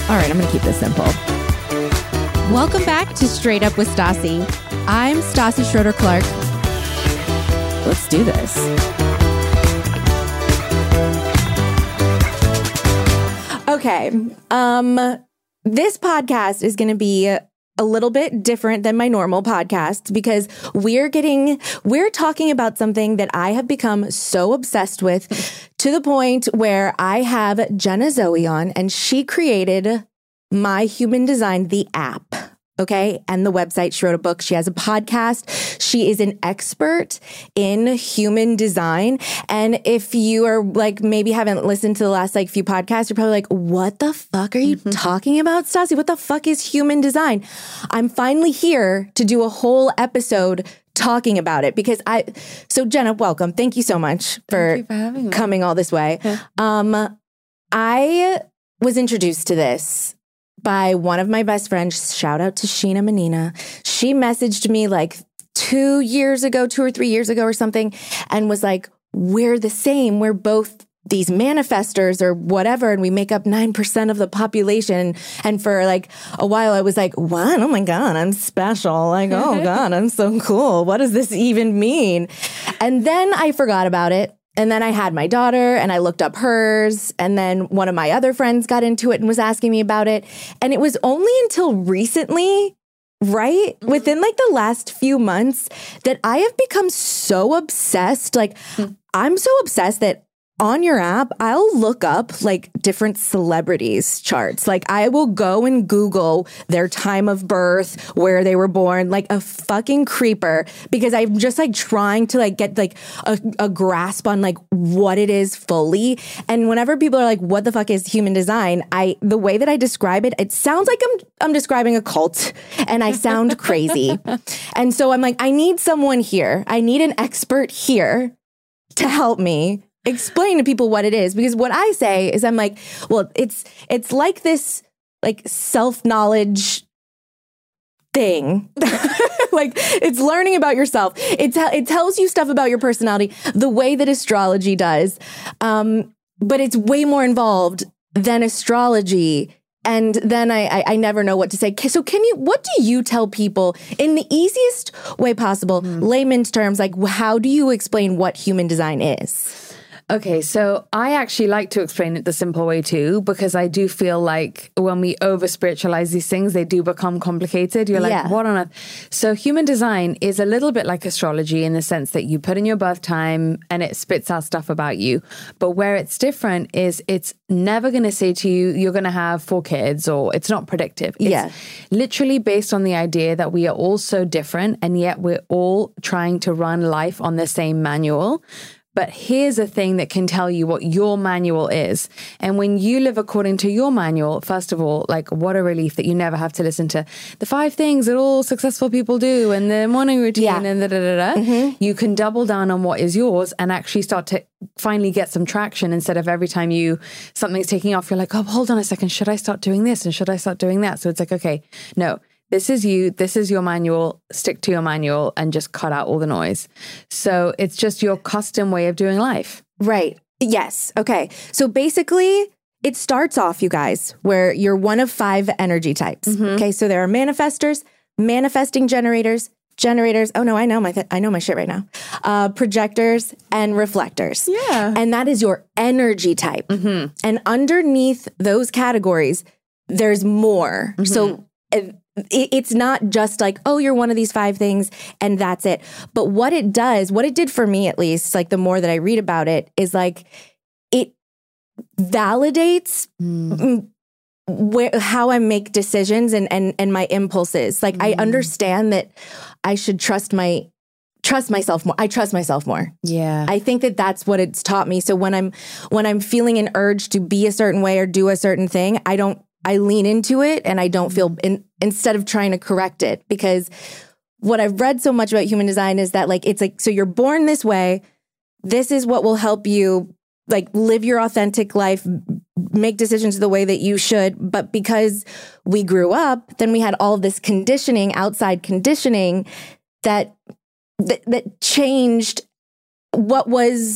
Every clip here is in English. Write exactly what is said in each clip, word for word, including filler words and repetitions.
All right, I'm going to keep this simple. Welcome back to Straight Up with Stassi. I'm Stassi Schroeder-Clark. Let's do this. Okay. Um, this podcast is going to be a little bit different than my normal podcast because we're getting, we're talking about something that I have become so obsessed with to the point where I have Jenna Zoe on, and she created My Human Design, the app. Okay. And the website, she wrote a book. She has a podcast. She is an expert in human design. And if you are like, maybe haven't listened to the last like few podcasts, you're probably like, what the fuck are you mm-hmm. talking about, Stassi? What the fuck is human design? I'm finally here to do a whole episode talking about it because I, so Jenna, welcome. Thank you so much for, for having me. Coming all this way. Yeah. Um, I was introduced to this by one of my best friends. Shout out to Sheena Menina. She messaged me like two years ago, two or three years ago or something, and was like, we're the same. We're both these manifestors or whatever, and we make up nine percent of the population. And for like a while, I was like, what? Oh my God, I'm special. Like, oh God, I'm so cool. What does this even mean? And then I forgot about it. And then I had my daughter and I looked up hers. And then one of my other friends got into it and was asking me about it. And it was only until recently, right? Mm-hmm. Within like the last few months that I have become so obsessed. Like mm-hmm. I'm so obsessed that on your app, I'll look up like different celebrities charts. Like I will go and Google their time of birth, where they were born, like a fucking creeper, because I'm just like trying to like get like a, a grasp on like what it is fully. And whenever people are like, what the fuck is human design? I, the way that I describe it, it sounds like I'm, I'm describing a cult and I sound crazy. And so I'm like, I need someone here. I need an expert here to help me explain to people what it is, because what I say is I'm like, well, it's it's like this like self-knowledge thing. Like it's learning about yourself. It, te- it tells you stuff about your personality the way that astrology does. Um, but it's way more involved than astrology. And then I, I I never know what to say. So can you, what do you tell people in the easiest way possible, mm. layman's terms, like how do you explain what human design is? Okay, so I actually like to explain it the simple way too, because I do feel like when we over spiritualize these things, they do become complicated. You're like, yeah. what on earth? So human design is a little bit like astrology in the sense that you put in your birth time and it spits out stuff about you. But where it's different is it's never going to say to you, you're going to have four kids, or it's not predictive. It's yeah. literally based on the idea that we are all so different and yet we're all trying to run life on the same manual. But here's a thing that can tell you what your manual is. And when you live according to your manual, first of all, like what a relief that you never have to listen to the five things that all successful people do and the morning routine yeah. and da da da da. Mm-hmm. You can double down on what is yours and actually start to finally get some traction, instead of every time you something's taking off, you're like, oh, hold on a second. Should I start doing this? And should I start doing that? So it's like, okay, no. This is you. This is your manual. Stick to your manual and just cut out all the noise. So it's just your custom way of doing life. Right. Yes. Okay. So basically, it starts off, you guys, where you're one of five energy types. Mm-hmm. Okay. So there are manifestors, manifesting generators, generators. Oh no, I know my th- I know my shit right now. Uh, projectors and reflectors. Yeah. And that is your energy type. Mm-hmm. And underneath those categories, there's more. Mm-hmm. So it, it's not just like, oh, you're one of these five things and that's it. But what it does, what it did for me at least, like the more that I read about it, is like it validates mm. where how I make decisions and and and my impulses. Like mm. I understand that I should trust my trust myself more. I trust myself more. Yeah. I think that that's what it's taught me. So when I'm when I'm feeling an urge to be a certain way or do a certain thing, I don't I lean into it and I don't feel in, instead of trying to correct it, because what I've read so much about human design is that like, it's like, so you're born this way. This is what will help you like live your authentic life, make decisions the way that you should. But because we grew up, then we had all this conditioning, outside conditioning that, that, that changed what was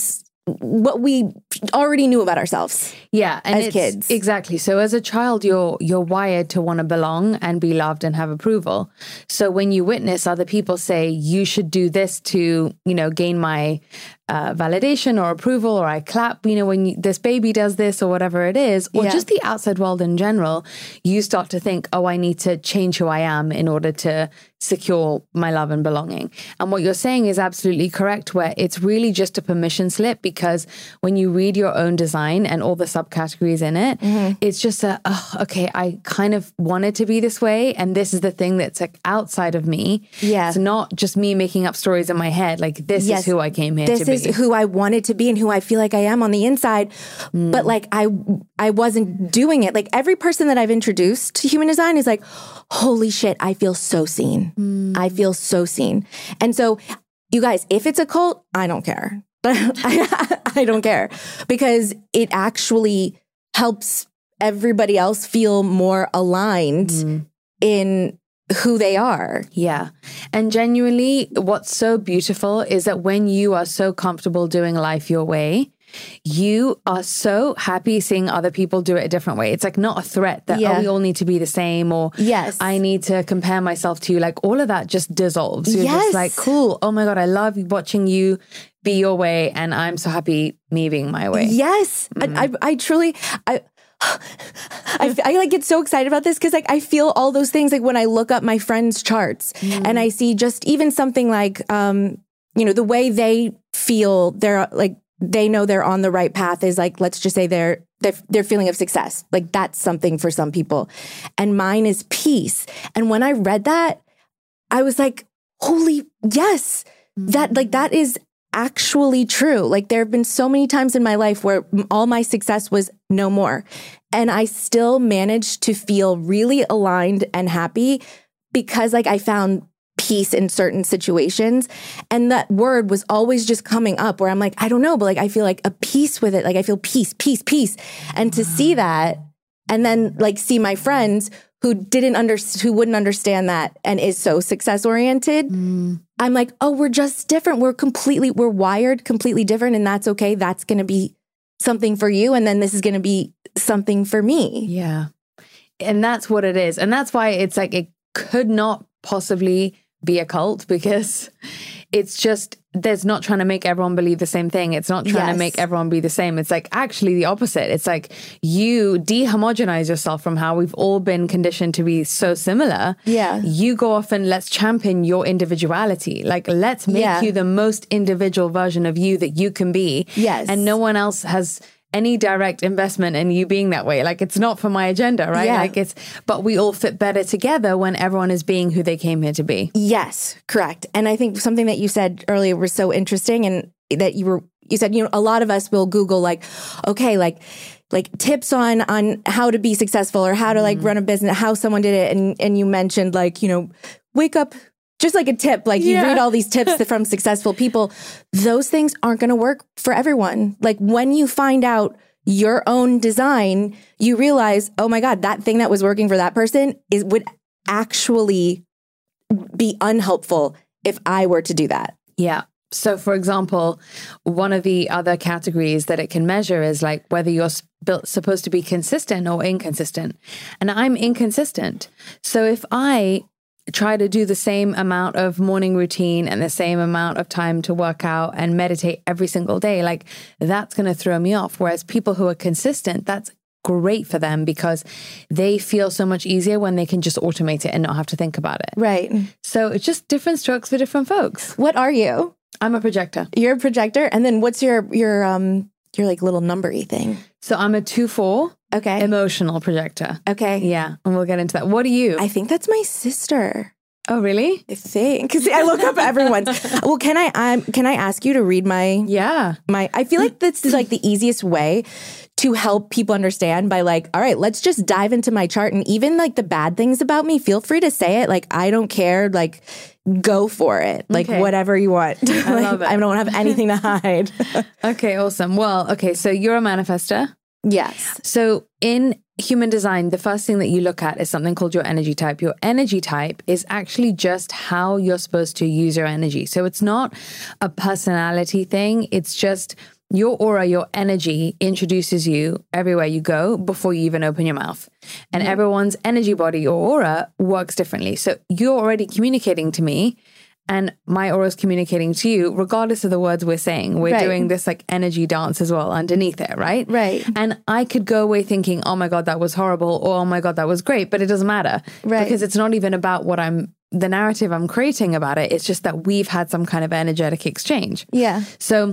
what we already knew about ourselves. Yeah, and as it's, kids. Exactly. So as a child, you're you're wired to want to belong and be loved and have approval. So when you witness other people say you should do this to, you know, gain my uh, validation or approval, or I clap, you know, when you, this baby does this or whatever it is, or Yeah. just the outside world in general, you start to think, oh, I need to change who I am in order to secure my love and belonging. And what you're saying is absolutely correct, where it's really just a permission slip, because when you read your own design and all the subcategories in it, mm-hmm. it's just a, oh, okay, I kind of wanted to be this way. And this is the thing that's like outside of me. Yeah. It's not just me making up stories in my head. Like, this Yes. is who I came here this to be. This is who I wanted to be and who I feel like I am on the inside. Mm. But like, I, I wasn't doing it. Like, every person that I've introduced to human design is like, holy shit, I feel so seen. Mm. I feel so seen. And so, you guys, if it's a cult, I don't care. I, I don't care, because it actually helps everybody else feel more aligned mm. in who they are. Yeah. And genuinely, what's so beautiful is that when you are so comfortable doing life your way, you are so happy seeing other people do it a different way. It's like not a threat that, yeah. oh, we all need to be the same, or yes. I need to compare myself to you. Like, all of that just dissolves. You're yes. just like, cool. Oh my God, I love watching you be your way. And I'm so happy me being my way. Yes. Mm-hmm. I, I, I truly, I, I, I like get so excited about this, because like I feel all those things, like when I look up my friends' charts mm. and I see just even something like, um, you know, the way they feel they're like, they know they're on the right path is like, let's just say they're, they're, their feeling of success. Like, that's something for some people. And mine is peace. And when I read that, I was like, holy, yes, mm. that like, that is actually true. Like, there have been so many times in my life where all my success was no more. And I still managed to feel really aligned and happy, because like I found peace in certain situations. And that word was always just coming up where I'm like, I don't know, but like, I feel like a peace with it. Like, I feel peace, peace, peace. And to see that, and then like see my friends who didn't under, who wouldn't understand that and is so success oriented. Mm. I'm like, oh, we're just different. We're completely, we're wired completely different. And that's okay. That's going to be something for you. And then this is going to be something for me. Yeah. And that's what it is. And that's why it's like, it could not possibly be a cult, because it's just, there's not trying to make everyone believe the same thing. It's not trying yes. to make everyone be the same. It's like actually the opposite. It's like you de-homogenize yourself from how we've all been conditioned to be so similar. Yeah. You go off and let's champion your individuality. Like, let's make yeah. you the most individual version of you that you can be. Yes. And no one else has any direct investment in you being that way. Like, it's not for my agenda, right? Yeah. Like it's, but we all fit better together when everyone is being who they came here to be. Yes, correct. And I think something that you said earlier was so interesting, and that you were, you said, you know, a lot of us will Google like, okay, like, like tips on, on how to be successful, or how to like mm. run a business, how someone did it. And, and you mentioned like, you know, wake up, just like a tip, like you yeah. read all these tips from successful people. Those things aren't going to work for everyone. Like, when you find out your own design, you realize, oh my God, that thing that was working for that person is would actually be unhelpful if I were to do that. Yeah. So for example, one of the other categories that it can measure is like whether you're sp- supposed to be consistent or inconsistent. And I'm inconsistent. So if I try to do the same amount of morning routine and the same amount of time to work out and meditate every single day, like that's going to throw me off. Whereas people who are consistent, that's great for them, because they feel so much easier when they can just automate it and not have to think about it. Right. So it's just different strokes for different folks. What are you? I'm a projector. You're a projector. And then what's your, your, um, your like little number-y thing? So I'm a two, four. Okay. Emotional projector. Okay. Yeah. And we'll get into that. What are you? I think that's my sister. Oh, really? I think. Because I look up everyone's. Well, can I um, can I ask you to read my yeah my? I feel like this is like the easiest way to help people understand by like, all right, let's just dive into my chart, and even like the bad things about me, feel free to say it. Like, I don't care. Like, go for it. Like, okay. Whatever you want. I like, love it. I don't have anything to hide. Okay, awesome. Well, okay, so you're a manifester. Yes. So in human design, the first thing that you look at is something called your energy type. Your energy type is actually just how you're supposed to use your energy. So it's not a personality thing. It's just your aura, your energy introduces you everywhere you go before you even open your mouth. And mm-hmm. everyone's energy body or aura works differently. So you're already communicating to me and my aura is communicating to you, regardless of the words we're saying. We're right. doing this like energy dance as well underneath it, right? Right. And I could go away thinking, oh my God, that was horrible. Or, oh my God, that was great. But it doesn't matter. Right. Because it's not even about what I'm, the narrative I'm creating about it. It's just that we've had some kind of energetic exchange. Yeah. So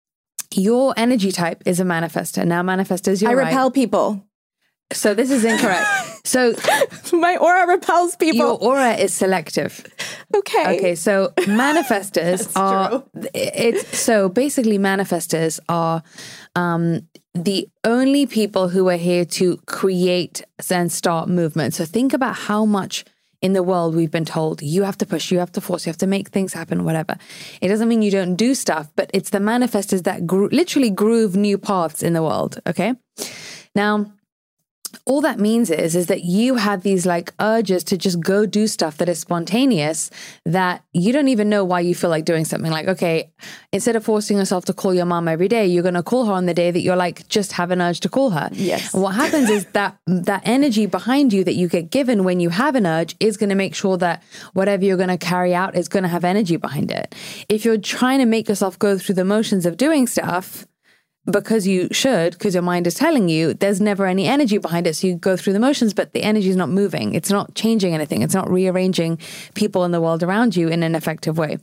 your energy type is a manifester. Now, manifestors, you're I right. repel people. So this is incorrect. So my aura repels people. Your aura is selective. Okay. Okay. So manifestors are, it's so basically manifestors are um, the only people who are here to create and start movement. So think about how much in the world we've been told you have to push, you have to force, you have to make things happen, whatever. It doesn't mean you don't do stuff, but it's the manifestors that gro- literally groove new paths in the world. Okay. Now, all that means is, is that you have these like urges to just go do stuff that is spontaneous, that you don't even know why you feel like doing something. Like, okay, instead of forcing yourself to call your mom every day, you're going to call her on the day that you're like, just have an urge to call her. Yes. And what happens is that that energy behind you that you get given when you have an urge is going to make sure that whatever you're going to carry out is going to have energy behind it. If you're trying to make yourself go through the motions of doing stuff, because you should, because your mind is telling you, there's never any energy behind it. So you go through the motions, but the energy is not moving. It's not changing anything. It's not rearranging people in the world around you in an effective way.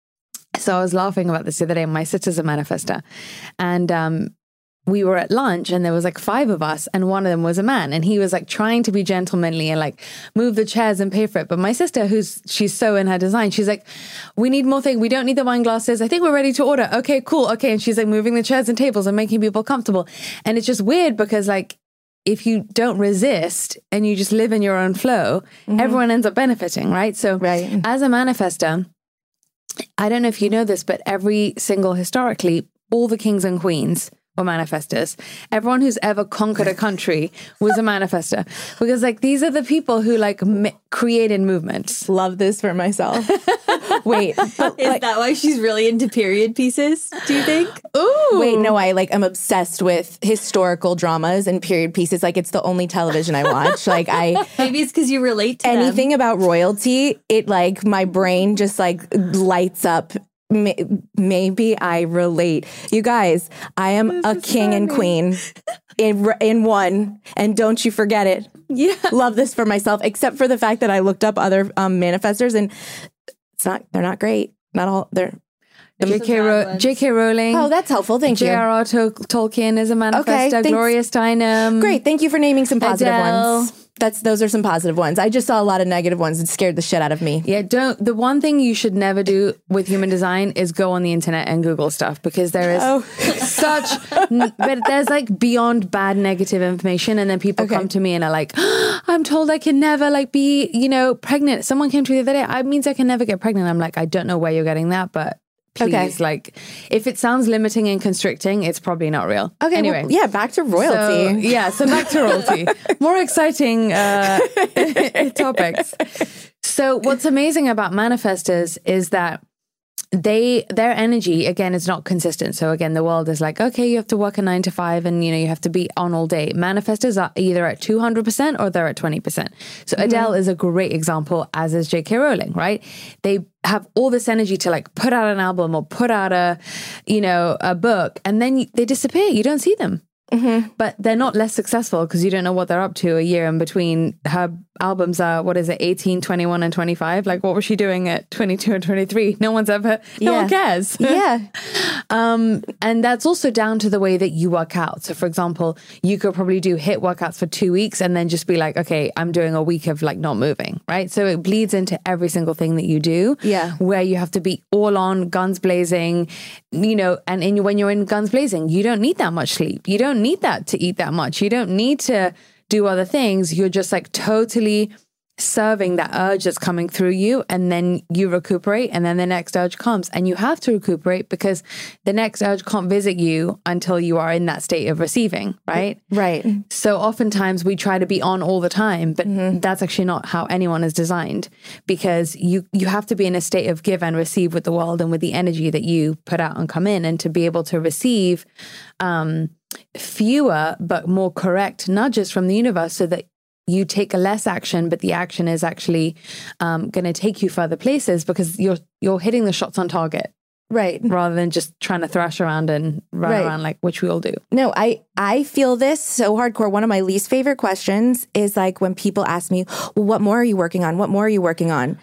So I was laughing about this the other day. My sister's a manifester. And um, we were at lunch and there was like five of us and one of them was a man. And he was like trying to be gentlemanly and like move the chairs and pay for it. But my sister, who's, she's so in her design, she's like, we need more things. We don't need the wine glasses. I think we're ready to order. Okay, cool. Okay. And she's like moving the chairs and tables and making people comfortable. And it's just weird because like, if you don't resist and you just live in your own flow, mm-hmm. everyone ends up benefiting, right? So right. as a manifestor, I don't know if you know this, but every single, historically, all the kings and queens were manifestors. Everyone who's ever conquered a country was a manifestor, because like these are the people who like m- created movements. Love this for myself. Wait, but, is like, that why she's really into period pieces? Do you think? Ooh. Wait, no, I like I'm obsessed with historical dramas and period pieces. Like it's the only television I watch. Like I maybe it's because you relate to anything them. About royalty. It like my brain just like lights up. Maybe I relate. You guys, I am this a king funny. And queen in in one, and don't you forget it. Yeah, love this for myself. Except for the fact that I looked up other um, manifestors, and it's not. They're not great. Not all. They're J K Ro- J K Rowling. Oh, that's helpful. Thank you. J R R Tol- Tolkien is a manifestor. Okay, Gloria Steinem. Great. Thank you for naming some positive Adele. ones. That's those are some positive ones. I just saw a lot of negative ones. It scared the shit out of me. Yeah, don't. The one thing you should never do with human design is go on the internet and Google stuff, because there is oh. such, but there's like beyond bad negative information, and then people okay. come to me and are like, oh, "I'm told I can never like be, you know, pregnant." Someone came to me the other day. I means I can never get pregnant. I'm like, I don't know where you're getting that, but. Please, okay. like, if it sounds limiting and constricting, it's probably not real. Okay, anyway. Well, yeah, back to royalty. So, yeah, so back to royalty. More exciting uh, topics. So what's amazing about manifestors is that they their energy, again, is not consistent. So again, the world is like, okay, you have to work a nine to five and, you know, you have to be on all day. Manifestors are either at two hundred percent or they're at twenty percent. So mm-hmm. Adele is a great example, as is J K Rowling, right? They have all this energy to like put out an album or put out a, you know, a book, and then they disappear. You don't see them. Mm-hmm. But they're not less successful because you don't know what they're up to a year in between. Her albums are, what is it, eighteen, twenty-one and twenty-five? Like, what was she doing at twenty-two and twenty-three? No one's ever, no yeah. one cares. Yeah. um, and that's also down to the way that you work out. So for example, you could probably do HIIT workouts for two weeks and then just be like, okay, I'm doing a week of like not moving, right? So it bleeds into every single thing that you do. Yeah. Where you have to be all on, guns blazing, you know, and in, when you're in guns blazing, you don't need that much sleep. You don't need that to eat that much. You don't need to do other things. You're just like totally serving that urge that's coming through you, and then you recuperate, and then the next urge comes, and you have to recuperate because the next urge can't visit you until you are in that state of receiving, right? Right. So oftentimes we try to be on all the time, but mm-hmm. that's actually not how anyone is designed, because you you have to be in a state of give and receive with the world and with the energy that you put out and come in, and to be able to receive um, fewer but more correct nudges from the universe so that you take less action, but the action is actually um, going to take you further places because you're you're hitting the shots on target, right? Rather than just trying to thrash around and run right. around like which we all do. No, I I feel this so hardcore. One of my least favorite questions is like when people ask me, "Well, what more are you working on? What more are you working on?"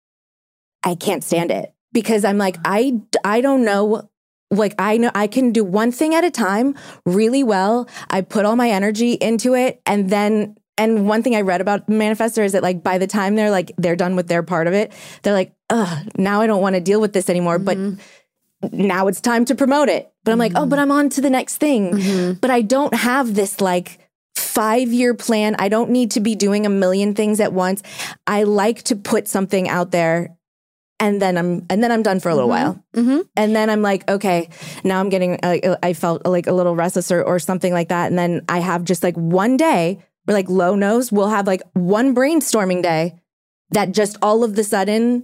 I can't stand it because I'm like I I don't know. Like I know I can do one thing at a time really well. I put all my energy into it, and then. And one thing I read about Manifestor is that like by the time they're like they're done with their part of it, they're like, ugh, now I don't want to deal with this anymore. Mm-hmm. But now it's time to promote it. But I'm mm-hmm. like, oh, but I'm on to the next thing. Mm-hmm. But I don't have this like five-year plan. I don't need to be doing a million things at once. I like to put something out there. And then I'm and then I'm done for a little mm-hmm. while. Mm-hmm. And then I'm like, okay, now I'm getting, uh, I felt like a little restless or, or something like that. And then I have just like one day where like Lo knows we'll have like one brainstorming day that just all of the sudden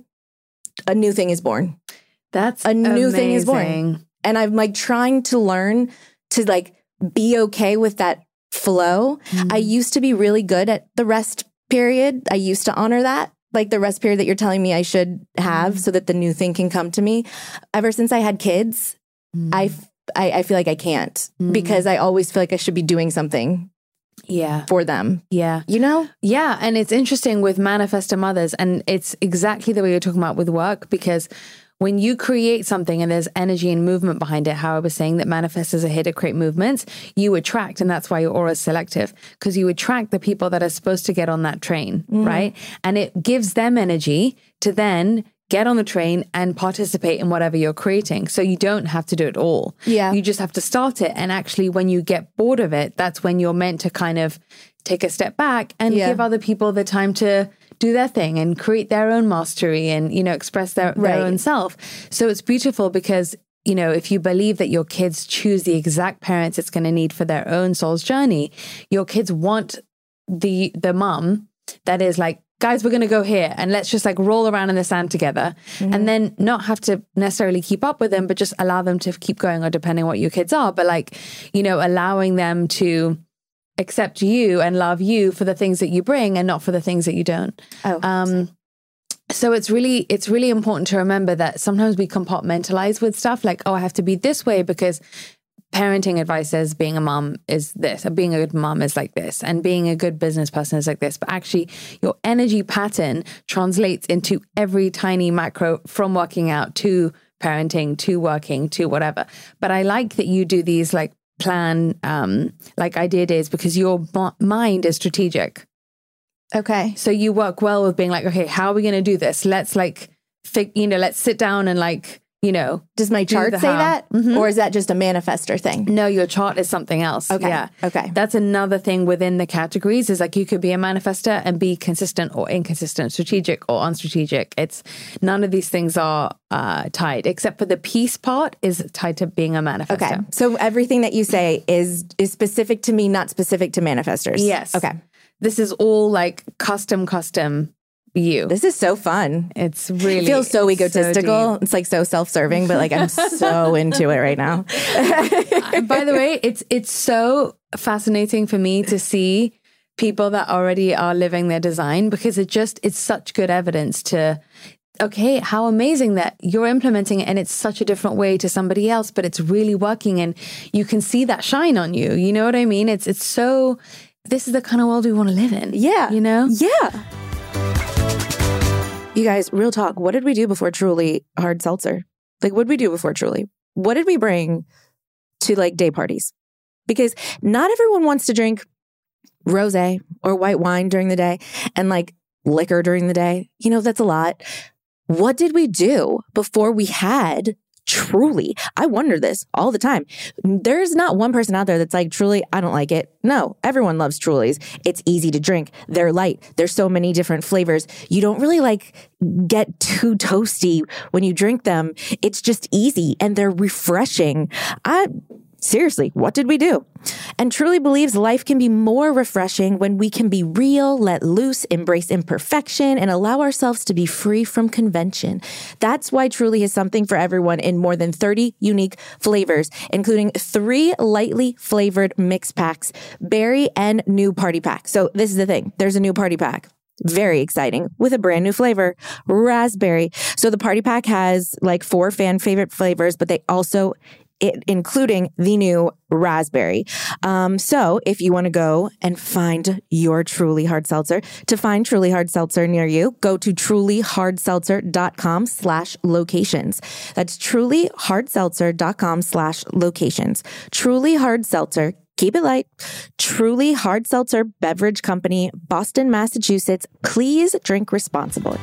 a new thing is born. That's a new amazing. thing is born. And I'm like trying to learn to like be okay with that flow. Mm-hmm. I used to be really good at the rest period. I used to honor that. Like the rest period that you're telling me I should have mm-hmm. so that the new thing can come to me. Ever since I had kids, mm-hmm. I, I, I feel like I can't mm-hmm. because I always feel like I should be doing something. Yeah. For them. Yeah. You know? Yeah. And it's interesting with Manifestor mothers, and it's exactly the way you're talking about with work, because when you create something and there's energy and movement behind it, how I was saying that manifestors are here to create movements, you attract, and that's why your aura is selective, because you attract the people that are supposed to get on that train, mm-hmm. right? And it gives them energy to then get on the train and participate in whatever you're creating. So you don't have to do it all. Yeah. You just have to start it. And actually, when you get bored of it, that's when you're meant to kind of take a step back and yeah. give other people the time to do their thing and create their own mastery and, you know, express their, right. their own self. So it's beautiful because, you know, if you believe that your kids choose the exact parents it's going to need for their own soul's journey, your kids want the the mom that is like, guys, we're going to go here and let's just like roll around in the sand together mm-hmm. and then not have to necessarily keep up with them, but just allow them to keep going, or depending on what your kids are, but like, you know, allowing them to accept you and love you for the things that you bring and not for the things that you don't. Oh, um, so it's really, it's really important to remember that sometimes we compartmentalize with stuff like, oh, I have to be this way because parenting advice says being a mom is this, or being a good mom is like this, and being a good business person is like this. But actually, your energy pattern translates into every tiny macro, from working out to parenting to working to whatever. But I like that you do these like plan, um, like idea days, because your b- mind is strategic. Okay. So you work well with being like, okay, how are we going to do this? Let's like, fig- you know, let's sit down and like, you know, does my chart say how. that? Mm-hmm. Or is that just a manifestor thing? No, your chart is something else. Okay. Yeah. Okay. That's another thing within the categories, is like you could be a manifestor and be consistent or inconsistent, strategic or unstrategic. It's none of these things are uh, tied, except for the peace part is tied to being a manifestor. Okay. So everything that you say is is specific to me, not specific to manifestors. Yes. Okay. This is all like custom, custom. You. This is so fun. It's really it feels so egotistical. So it's like so self-serving, but like I'm so into it right now. By the way, it's it's so fascinating for me to see people that already are living their design, because it just it's such good evidence to, okay, how amazing that you're implementing it and it's such a different way to somebody else, but it's really working and you can see that shine on you. You know what I mean? It's it's so, this is the kind of world we want to live in. Yeah. You know? Yeah. You guys, real talk. What did we do before Truly hard seltzer? Like, what did we do before Truly? What did we bring to like day parties? Because not everyone wants to drink rosé or white wine during the day and like liquor during the day. You know, that's a lot. What did we do before we had Truly. I wonder this all the time. There's not one person out there that's like, Truly, I don't like it. No, everyone loves Trulies. It's easy to drink. They're light. There's so many different flavors. You don't really like get too toasty when you drink them. It's just easy and they're refreshing. I Seriously, what did we do? And Truly believes life can be more refreshing when we can be real, let loose, embrace imperfection, and allow ourselves to be free from convention. That's why Truly has something for everyone in more than thirty unique flavors, including three lightly flavored mix packs, berry and new party pack. So this is the thing. There's a new party pack. Very exciting with a brand new flavor, raspberry. So the party pack has like four fan favorite flavors, but they also It, including the new raspberry. Um, so if you want to go and find your Truly Hard Seltzer, to find Truly Hard Seltzer near you, go to trulyhardseltzer.com slash locations. That's trulyhardseltzer.com slash locations. Truly Hard Seltzer. Keep it light. Truly Hard Seltzer Beverage Company, Boston, Massachusetts. Please drink responsibly.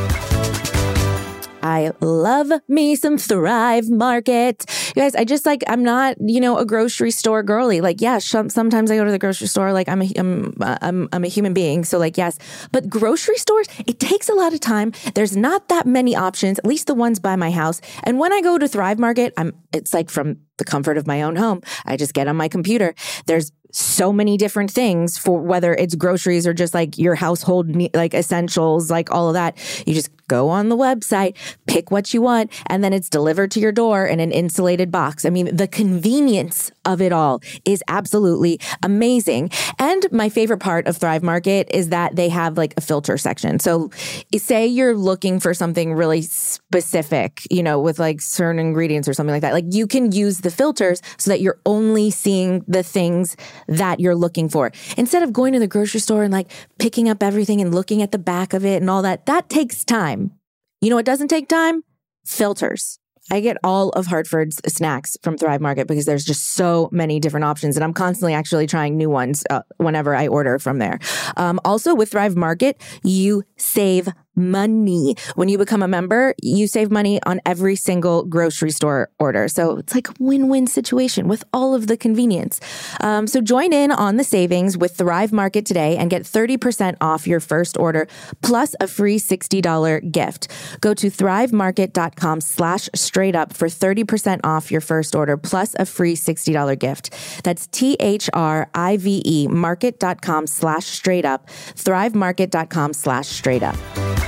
I love me some Thrive Market. You guys, I just like, I'm not, you know, a grocery store girly. Like, yeah, sh- sometimes I go to the grocery store, like I'm a, I'm, I'm, I'm a human being. So like, yes, but grocery stores, it takes a lot of time. There's not that many options, at least the ones by my house. And when I go to Thrive Market, I'm, it's like from the comfort of my own home. I just get on my computer. There's so many different things for whether it's groceries or just like your household, like essentials, like all of that. You just go on the website, pick what you want, and then it's delivered to your door in an insulated box. I mean, the convenience of it all is absolutely amazing. And my favorite part of Thrive Market is that they have like a filter section. So say you're looking for something really specific, you know, with like certain ingredients or something like that. Like you can use the filters so that you're only seeing the things that you're looking for. Instead of going to the grocery store and like picking up everything and looking at the back of it and all that, that takes time. You know what doesn't take time? Filters. I get all of Hartford's snacks from Thrive Market because there's just so many different options. And I'm constantly actually trying new ones uh, whenever I order from there. Um, also with Thrive Market, you save money. When you become a member, you save money on every single grocery store order. So it's like a win-win situation with all of the convenience. Um, so join in on the savings with Thrive Market today and get thirty percent off your first order plus a free sixty dollars gift. Go to thrivemarket.com slash straight up for thirty percent off your first order plus a free sixty dollars gift. That's T-H-R-I-V-E market.com slash straight up, thrivemarket.com slash straight up.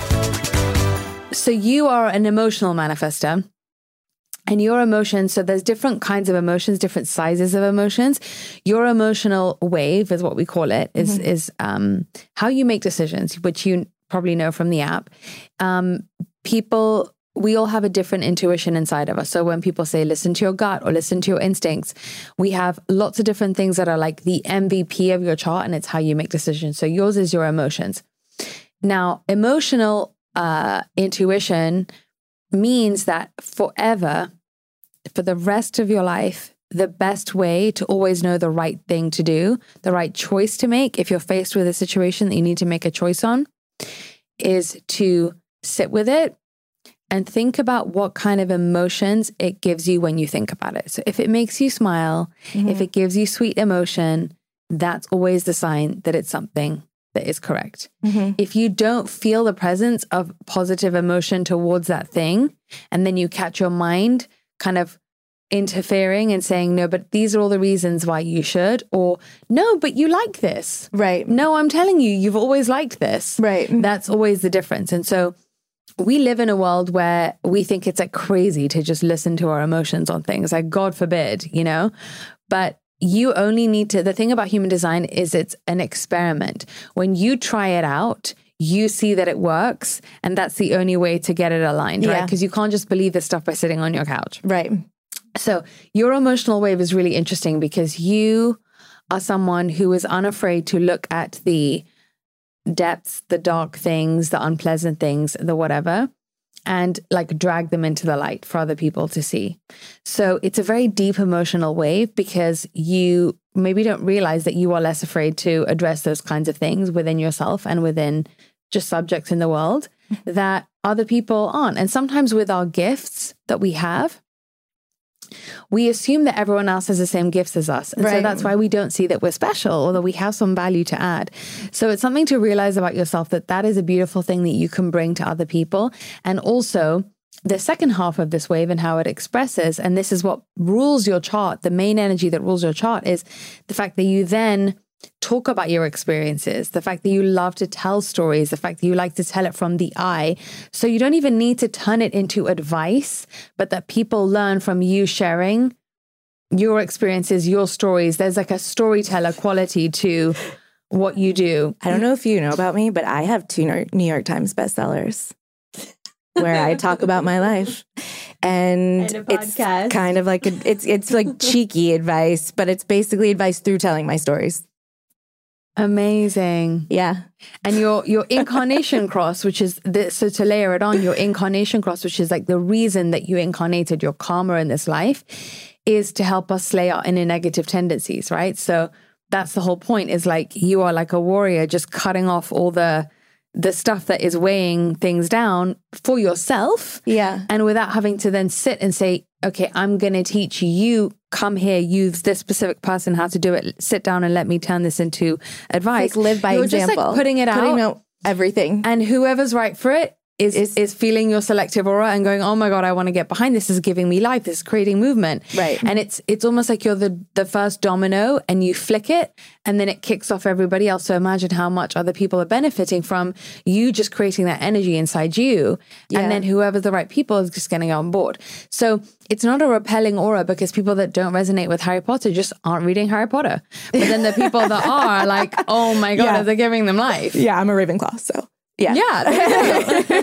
So you are an emotional manifester. And your emotions, so there's different kinds of emotions, different sizes of emotions. Your emotional wave is what we call it, is, mm-hmm. is um, how you make decisions, which you probably know from the app. Um, people, we all have a different intuition inside of us. So when people say, listen to your gut or listen to your instincts, we have lots of different things that are like the M V P of your chart, and it's how you make decisions. So yours is your emotions. Now, emotional uh, intuition means that forever, for the rest of your life, the best way to always know the right thing to do, the right choice to make, if you're faced with a situation that you need to make a choice on, is to sit with it and think about what kind of emotions it gives you when you think about it. So if it makes you smile, mm-hmm. if it gives you sweet emotion, that's always the sign that it's something that is correct. Mm-hmm. If you don't feel the presence of positive emotion towards that thing, and then you catch your mind kind of interfering and saying, no, but these are all the reasons why you should, or no, but you like this. Right. No, I'm telling you, you've always liked this. Right. That's always the difference. And so we live in a world where we think it's like crazy to just listen to our emotions on things, like God forbid, you know, but you only need to, the thing about human design is it's an experiment. When you try it out, you see that it works, and that's the only way to get it aligned, right? Because you can't just believe this stuff by sitting on your couch. Right. So your emotional wave is really interesting because you are someone who is unafraid to look at the depths, the dark things, the unpleasant things, the whatever, and like drag them into the light for other people to see. So it's a very deep emotional wave because you maybe don't realize that you are less afraid to address those kinds of things within yourself and within just subjects in the world that other people aren't. And sometimes with our gifts that we have, we assume that everyone else has the same gifts as us. And Right. so that's why we don't see that we're special or that we have some value to add. So it's something to realize about yourself that that is a beautiful thing that you can bring to other people. And also the second half of this wave and how it expresses, and this is what rules your chart, the main energy that rules your chart is the fact that you then talk about your experiences, the fact that you love to tell stories, the fact that you like to tell it from the I. So you don't even need to turn it into advice, but that people learn from you sharing your experiences, your stories. There's like a storyteller quality to what you do. I don't know if you know about me, but I have two New York Times bestsellers where I talk about my life. And, And a it's podcast. kind of like, a, it's, it's like cheeky advice, but it's basically advice through telling my stories. Amazing. Yeah. And your your incarnation cross, which is the, so to layer it on, your incarnation cross, which is like the reason that you incarnated your karma in this life, is to help us slay our inner negative tendencies, right? So that's the whole point, is like you are like a warrior just cutting off all the the stuff that is weighing things down for yourself. Yeah. And without having to then sit and say, okay, I'm going to teach you, come here, use this specific person how to do it. Sit down and let me turn this into advice. Like live by You're example. just like putting it out. Putting out everything. And whoever's right for it is, Is- is feeling your selective aura and going, oh my God, I want to get behind this. This is giving me life. This is creating movement. Right. And it's it's almost like you're the, the first domino and you flick it and then it kicks off everybody else. So imagine how much other people are benefiting from you just creating that energy inside you. Yeah. And then whoever's the right people is just getting on board. So it's not a repelling aura because people that don't resonate with Harry Potter just aren't reading Harry Potter. But then the people that are like, oh my God, Yeah. they're giving them life. Yeah, I'm a Ravenclaw, so yeah. Yeah. there you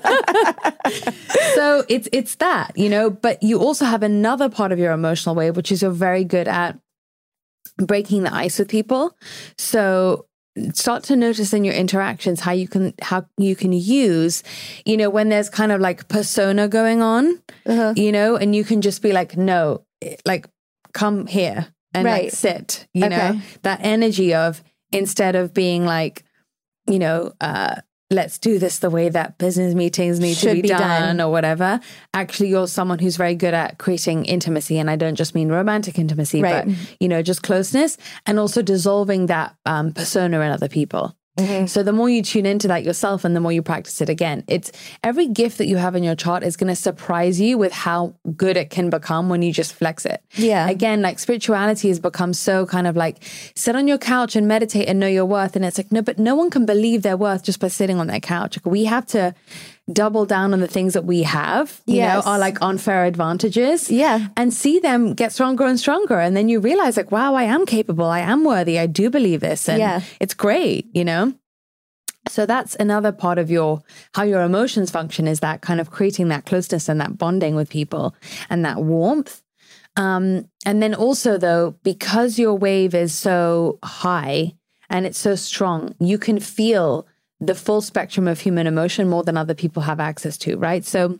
go. So it's it's that, you know, but you also have another part of your emotional wave, which is you're very good at breaking the ice with people. So start to notice in your interactions how you can how you can use, you know, when there's kind of like persona going on, Uh-huh. you know, and you can just be like, no, like come here and like Right. sit, you Okay. know, that energy of instead of being like, you know, uh, let's do this the way that business meetings need to Should be, be done, done. or whatever. Actually, you're someone who's very good at creating intimacy. And I don't just mean romantic intimacy, Right. but, you know, just closeness and also dissolving that um, persona in other people. Mm-hmm. So the more you tune into that yourself and the more you practice it again, it's every gift that you have in your chart is going to surprise you with how good it can become when you just flex it. Yeah. Again, like spirituality has become so kind of like sit on your couch and meditate and know your worth. And it's like, no, but no one can believe their worth just by sitting on their couch. Like, we have to double down on the things that we have, you Yes. know, are like unfair advantages. Yeah. And see them get stronger and stronger. And then you realize like, wow, I am capable. I am worthy. I do believe this. And Yeah. it's great, you know? So that's another part of your, how your emotions function, is that kind of creating that closeness and that bonding with people and that warmth. Um, and then also though, because your wave is so high and it's so strong, you can feel the full spectrum of human emotion more than other people have access to, right? So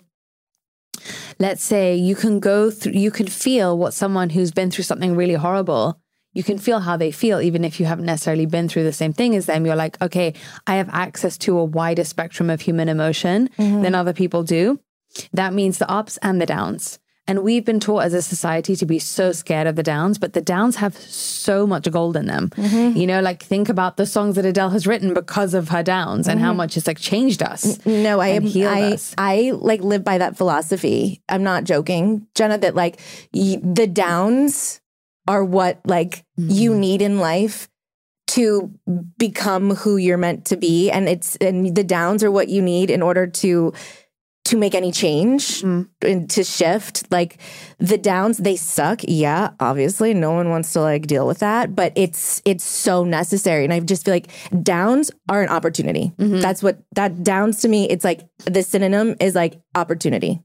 let's say you can go through, you can feel what someone who's been through something really horrible, you can feel how they feel, even if you haven't necessarily been through the same thing as them. You're like, okay, I have access to a wider spectrum of human emotion than other people do. That means the ups and the downs. And we've been taught as a society to be so scared of the downs, but the downs have so much gold in them. You know, like think about the songs that Adele has written because of her downs and how much it's like changed us. No, I am. and healed I us. I like live by that philosophy. I'm not joking, Jenna. That like y- the downs are what like you need in life to become who you're meant to be, and it's and the downs are what you need in order to to make any change and to shift. Like the downs, they suck. Yeah, obviously, no one wants to like deal with that, but it's it's so necessary. And I just feel like downs are an opportunity. That's what that downs to me. It's like the synonym is like opportunity.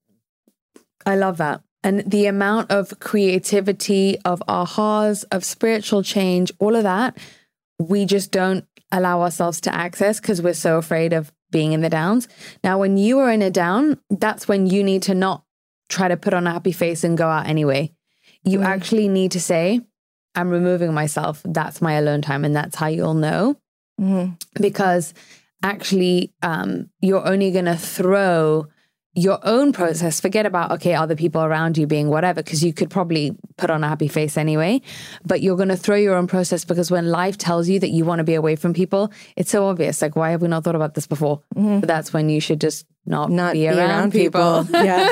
I love that. And the amount of creativity, of ahas, of spiritual change, all of that, we just don't allow ourselves to access because we're so afraid of being in the downs. Now, when you are in a down, that's when you need to not try to put on a happy face and go out anyway. You Mm. actually need to say, I'm removing myself. That's my alone time. And that's how you'll know. Mhm. Because actually, um, you're only going to throw your own process, forget about, okay, other people around you being whatever, because you could probably put on a happy face anyway, but you're going to throw your own process, because when life tells you that you want to be away from people, it's so obvious. Like, why have we not thought about this before? Mm-hmm. But that's when you should just not, not be, be around, around people. people. Yeah.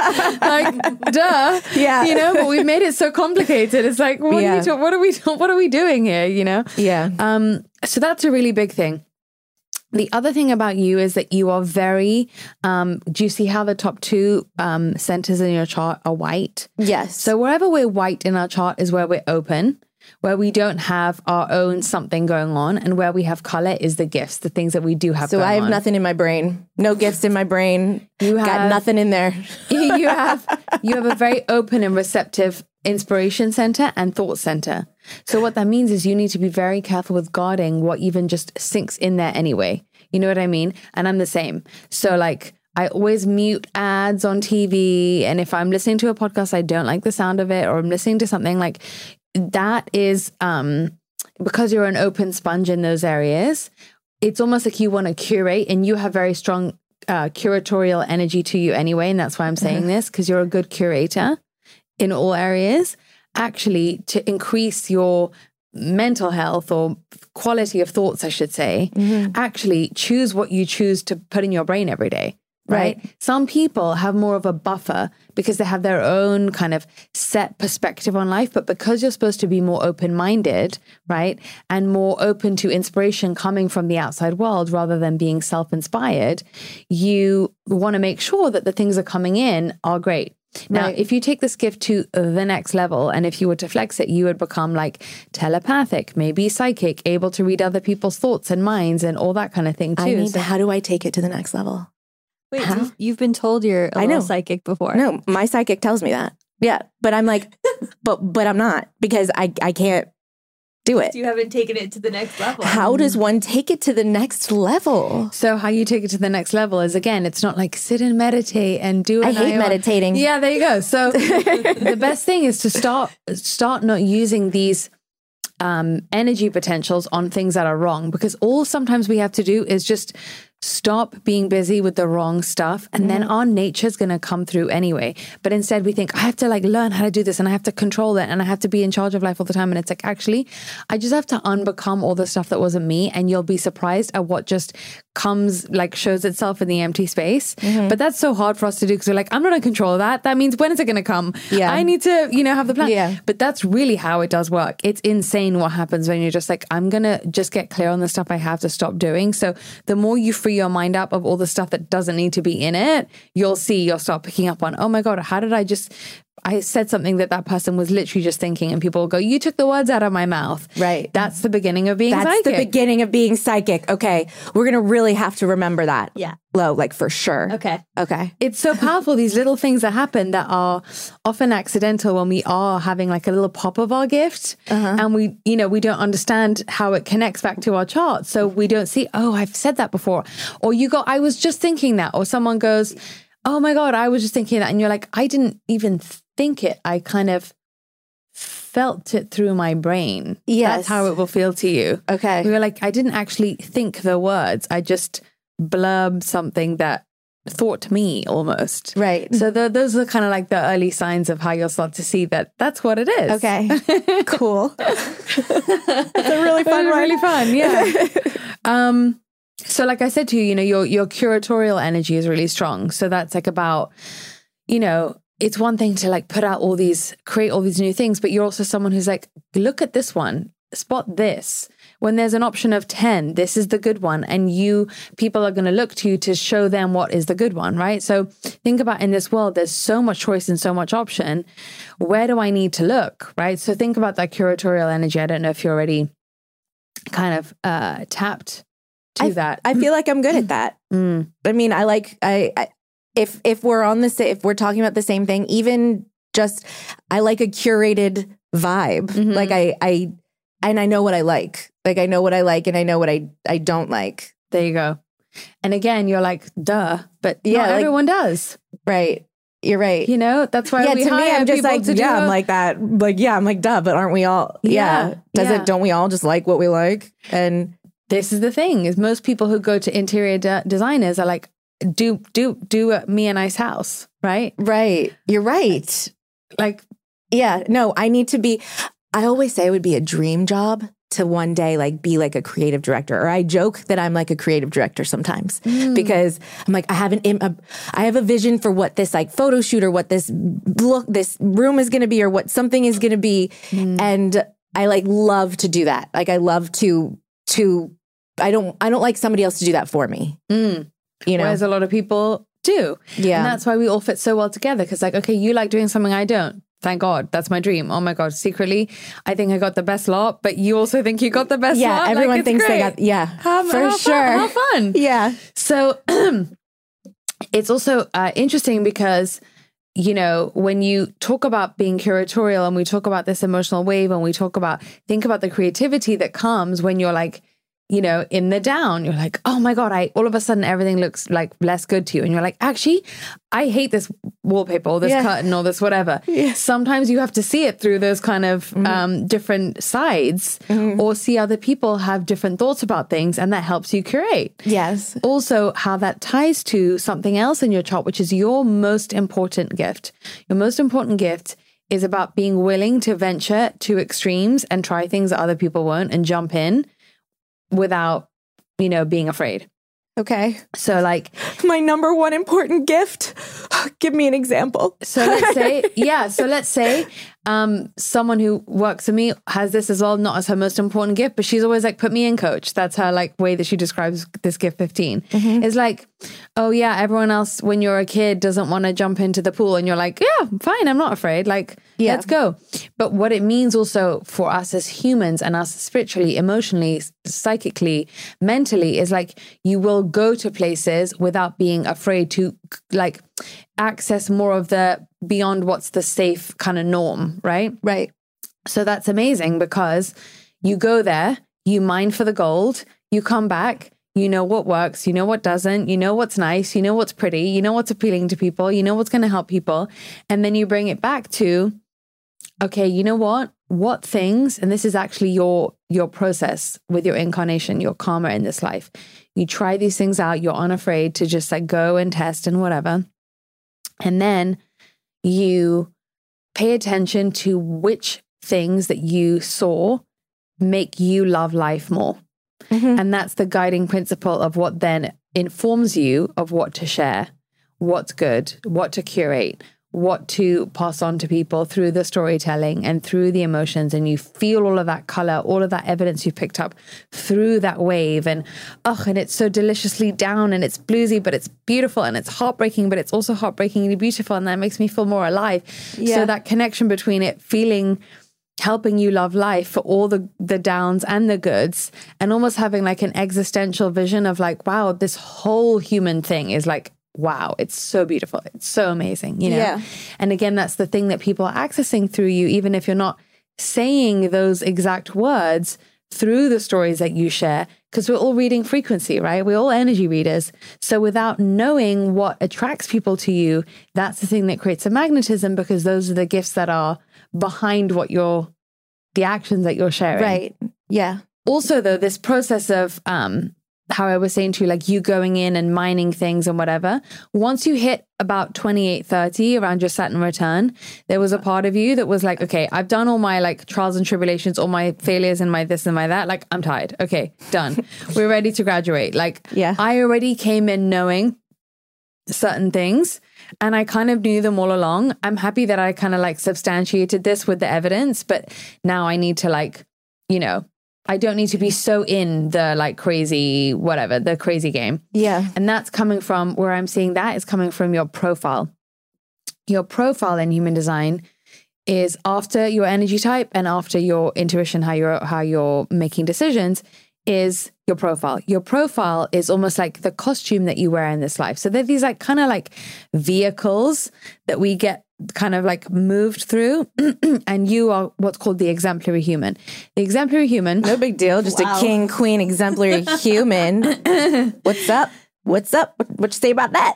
Like, duh. Yeah. You know, but we've made it so complicated. It's like, what yeah. are we, ta- what are we, what are we doing here? You know? Yeah. Um, so that's a really big thing. The other thing about you is that you are very, um, do you see how the top two um, centers in your chart are white? Yes. So wherever we're white in our chart is where we're open, where we don't have our own something going on, and where we have color is the gifts, the things that we do have so going I have on. nothing in my brain. No gifts in my brain. You have, got nothing in there. you have you have a very open and receptive inspiration center and thought center. So what that means is you need to be very careful with guarding what even just sinks in there anyway. You know what I mean? And I'm the same. So like, I always mute ads on T V. And if I'm listening to a podcast, I don't like the sound of it, or I'm listening to something like that is um, because you're an open sponge in those areas. It's almost like you want to curate, and you have very strong uh, curatorial energy to you anyway. And that's why I'm saying this, because you're a good curator in all areas. Actually, to increase your mental health or quality of thoughts, I should say, mm-hmm. actually choose what you choose to put in your brain every day. Right? right. Some people have more of a buffer because they have their own kind of set perspective on life. But because you're supposed to be more open-minded, right, and more open to inspiration coming from the outside world rather than being self-inspired, you want to make sure that the things that are coming in are great. Now, right. if you take this gift to the next level, and if you were to flex it, you would become like telepathic, maybe psychic, able to read other people's thoughts and minds and all that kind of thing too. I need so, to, how do I take it to the next level? Wait, huh? You've been told you're a I know. psychic before. No, my psychic tells me that. Yeah, but I'm like, but but I'm not, because I, I can't do it. You haven't taken it to the next level. How does one take it to the next level? So how you take it to the next level is, again, it's not like sit and meditate and do it. I hate meditating. Yeah, there you go. So the best thing is to start start not using these um, energy potentials on things that are wrong, because all sometimes we have to do is just stop being busy with the wrong stuff, and mm. then our nature's going to come through anyway. But instead we think, I have to like learn how to do this, and I have to control it, and I have to be in charge of life all the time. And it's like, actually, I just have to unbecome all the stuff that wasn't me, and you'll be surprised at what just comes, like shows itself in the empty space. Mm-hmm. But that's so hard for us to do, because we're like, I'm not in control of that. That means when is it going to come? Yeah. I need to, you know, have the plan. Yeah. But that's really how it does work. It's insane what happens when you're just like, I'm going to just get clear on the stuff I have to stop doing. So the more you free your mind up of all the stuff that doesn't need to be in it, you'll see, you'll start picking up on, oh my God, how did I just, I said something that that person was literally just thinking, and people will go, you took the words out of my mouth. Right. That's the beginning of being That's psychic. That's the beginning of being psychic. Okay. We're going to really have to remember that. Yeah. Low, like for sure. Okay. Okay. It's so powerful. These little things that happen that are often accidental when we are having like a little pop of our gift, uh-huh. and we, you know, we don't understand how it connects back to our chart. So we don't see, oh, I've said that before. Or you go, I was just thinking that. Or someone goes, oh my God, I was just thinking that. And you're like, I didn't even think it. I kind of felt it through my brain. Yes. That's how it will feel to you. Okay. We were like, I didn't actually think the words. I just blurb something that thought me almost. Right. So the, those are kind of like the early signs of how you'll start to see that that's what it is. Okay. Cool. It's a really fun one. Really fun. Yeah. um, so like I said to you, you know, your, your curatorial energy is really strong. So that's like about, you know, it's one thing to like put out all these, create all these new things, but you're also someone who's like, look at this one, spot this. When there's an option of ten, this is the good one. And you, people are going to look to you to show them what is the good one, right? So think about, in this world, there's so much choice and so much option. Where do I need to look, right? So think about that curatorial energy. I don't know if you're already kind of uh, tapped to I, that. I feel like I'm good at that. Mm. I mean, I like, I, I if if we're on the same, if we're talking about the same thing, even just, I like a curated vibe. Mm-hmm. Like I, I, and I know what I like. Like I know what I like, and I know what I, I don't like. There you go. And again, you're like, duh, but yeah, not like, everyone does. Right. You're right. You know, that's why yeah, we to hire me, I'm just people like, to yeah, do I'm like that. Like, yeah, I'm like, duh, but aren't we all? Yeah. Yeah. Does yeah. it, don't we all just like what we like? And this is the thing, is most people who go to interior de- designers are like, do, do, do a, me a nice house, right? Right. You're right. Like, yeah, no, I need to be, I always say it would be a dream job to one day like be like a creative director. Or I joke that I'm like a creative director sometimes mm. because I'm like, I have an, a, I have a vision for what this like photo shoot or what this look, this room is going to be or what something is going to be. Mm. And I like love to do that. Like I love to, to, I don't, I don't like somebody else to do that for me. Mm. You know, whereas a lot of people do. Yeah. And that's why we all fit so well together. Cause like, okay, you like doing something I don't. Thank God. That's my dream. Oh my God. Secretly, I think I got the best lot, but you also think you got the best yeah, lot. Yeah, everyone like, thinks great. they got, yeah, how, for how sure. Fun, how fun. Yeah. So it's also uh, interesting because, you know, when you talk about being curatorial and we talk about this emotional wave and we talk about, think about the creativity that comes when you're like, you know, in the down, you're like, oh my God, I, all of a sudden everything looks like less good to you. And you're like, actually, I hate this wallpaper or this yeah. curtain or this whatever. Yeah. Sometimes you have to see it through those kind of mm-hmm. um, different sides mm-hmm. or see other people have different thoughts about things. And that helps you curate. Yes. Also, how that ties to something else in your chart, which is your most important gift. Your most important gift is about being willing to venture to extremes and try things that other people won't and jump in without, you know, being afraid. Okay. So like my number one important gift, give me an example. So let's say, yeah. So let's say um, someone who works for me has this as well, not as her most important gift, but she's always like, put me in, coach. That's her like way that she describes this gift fifteen. Mm-hmm. It's like, oh yeah, everyone else when you're a kid doesn't want to jump into the pool. And you're like, yeah, fine. I'm not afraid. Like, yeah. let's go. But what it means also for us as humans and us spiritually, emotionally, psychically, mentally is like, you will go to places without being afraid to like access more of the beyond what's the safe kind of norm, right? Right. So that's amazing because you go there, you mine for the gold, you come back, you know what works, you know what doesn't, you know what's nice, you know what's pretty, you know what's appealing to people, you know what's going to help people. And then you bring it back to, okay, you know what? What things, and this is actually your your process with your incarnation, your karma in this life. You try these things out, you're unafraid to just like go and test and whatever. And then you pay attention to which things that you saw make you love life more. Mm-hmm. And that's the guiding principle of what then informs you of what to share, what's good, what to curate, what to pass on to people through the storytelling and through the emotions. And you feel all of that color, all of that evidence you picked up through that wave. And, oh, and it's so deliciously down and it's bluesy, but it's beautiful and it's heartbreaking, but it's also heartbreakingly beautiful. And that makes me feel more alive. Yeah. So that connection between it feeling, helping you love life for all the, the downs and the goods, and almost having like an existential vision of like, wow, this whole human thing is like, wow, it's so beautiful. It's so amazing, you know? Yeah. And again, that's the thing that people are accessing through you, even if you're not saying those exact words through the stories that you share, because we're all reading frequency, right? We're all energy readers. So without knowing what attracts people to you, that's the thing that creates a magnetism, because those are the gifts that are behind what you're, the actions that you're sharing. Right. Yeah. Also, though, this process of, um, how I was saying to you, like you going in and mining things and whatever, once you hit about twenty-eight, thirty around your Saturn return, there was a part of you that was like, okay, I've done all my like trials and tribulations, all my failures and my this and my that. Like, I'm tired. Okay, done. We're ready to graduate. Like, yeah. I already came in knowing certain things and I kind of knew them all along. I'm happy that I kind of like substantiated this with the evidence, but now I need to like, you know, I don't need to be so in the like crazy, whatever, the crazy game. Yeah. And that's coming from where I'm seeing that is coming from your profile. Your profile in human design is after your energy type and after your intuition, how you're, how you're making decisions, is your profile. Your profile is almost like the costume that you wear in this life. So they're these like kind of like vehicles that we get kind of like moved through, and you are what's called the exemplary human. The exemplary human, no big deal, just wow. a king, queen, exemplary human. What's up? what's up? What, what you say about that?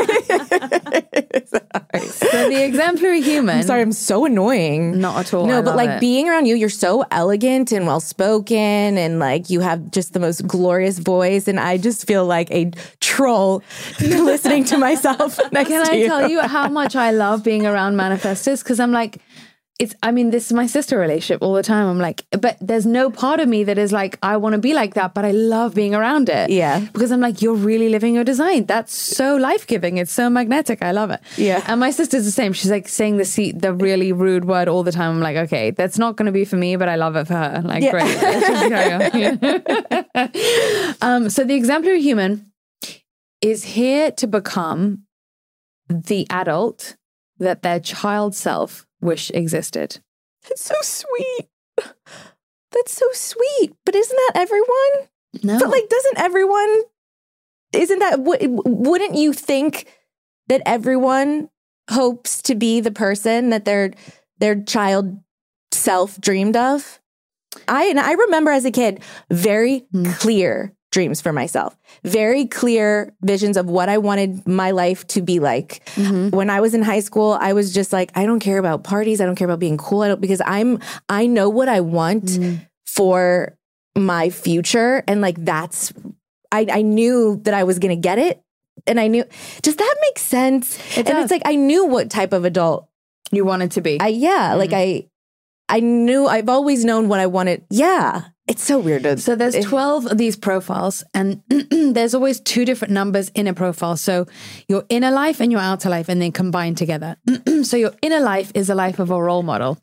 So the exemplary human. I'm sorry, I'm so annoying. Not at all. No, I but love like it. being around you, you're so elegant and well spoken, and like you have just the most glorious voice. And I just feel like a troll listening to myself next Can to I you. tell you how much I love being around manifestors? Because I'm like, it's, I mean, this is my sister relationship all the time. I'm like, but there's no part of me that is like, I want to be like that, but I love being around it. Yeah. Because I'm like, you're really living your design. That's so life-giving. It's so magnetic. I love it. Yeah. And my sister's the same. She's like saying the se- the really rude word all the time. I'm like, okay, that's not going to be for me, but I love it for her. Like, Yeah. great. Let's just carry on. um, so the exemplary human is here to become the adult that their child self wish existed. That's so sweet. That's so sweet. But isn't that everyone? No. But like, doesn't everyone, isn't that, w- wouldn't you think that everyone hopes to be the person that their their child self dreamed of? I and I remember as a kid, very Mm. clear dreams for myself, very clear visions of what I wanted my life to be like. Mhm. When I was in high school, I was just like, I don't care about parties. I don't care about being cool. I don't, because I'm, I know what I want Mm. for my future. And like, that's, I, I knew that I was going to get it. And I knew, does that make sense? It and does. it's like, I knew what type of adult You wanted to be. I, yeah, like I, I knew, I've always known what I wanted. Yeah. It's so weird. To, So there's it- twelve of these profiles, and there's always two different numbers in a profile. So your inner life and your outer life, and they combine together. So your inner life is a life of a role model.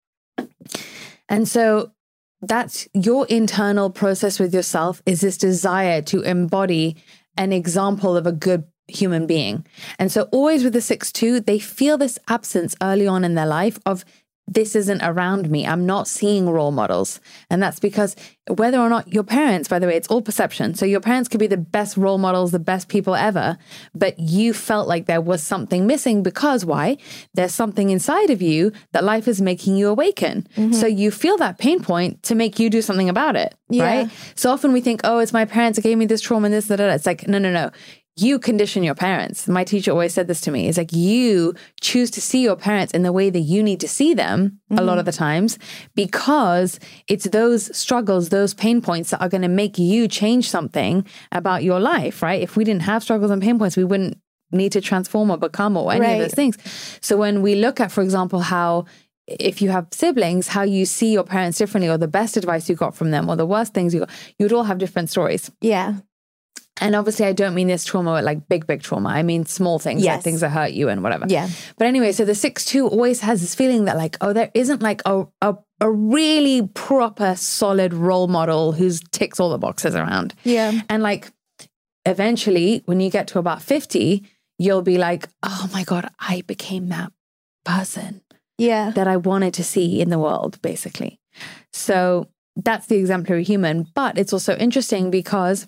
And so that's your internal process with yourself, is this desire to embody an example of a good human being. And so always with the six two, they feel this absence early on in their life of, this isn't around me. I'm not seeing role models. And that's because whether or not your parents, by the way, it's all perception. So your parents could be the best role models, the best people ever, but you felt like there was something missing because why? There's something inside of you that life is making you awaken. Mm-hmm. So you feel that pain point to make you do something about it, Yeah. right? So often we think, oh, it's my parents that gave me this trauma and this, that, that. It's like, no, no, no. You condition your parents. My teacher always said this to me. It's like you choose to see your parents in the way that you need to see them a lot of the times, because it's those struggles, those pain points that are going to make you change something about your life, right? If we didn't have struggles and pain points, we wouldn't need to transform or become or any Right. of those things. So when we look at, for example, how if you have siblings, how you see your parents differently, or the best advice you got from them, or the worst things you got, you'd all have different stories. yeah. And obviously, I don't mean this trauma like big, big trauma. I mean small things, like Yes. things that hurt you and whatever. Yeah. But anyway, so the six two always has this feeling that like, oh, there isn't like a, a, a really proper, solid role model who's ticks all the boxes around. Yeah. And like, eventually, when you get to about fifty, you'll be like, oh my God, I became that person Yeah. that I wanted to see in the world, basically. So that's the exemplary human. But it's also interesting because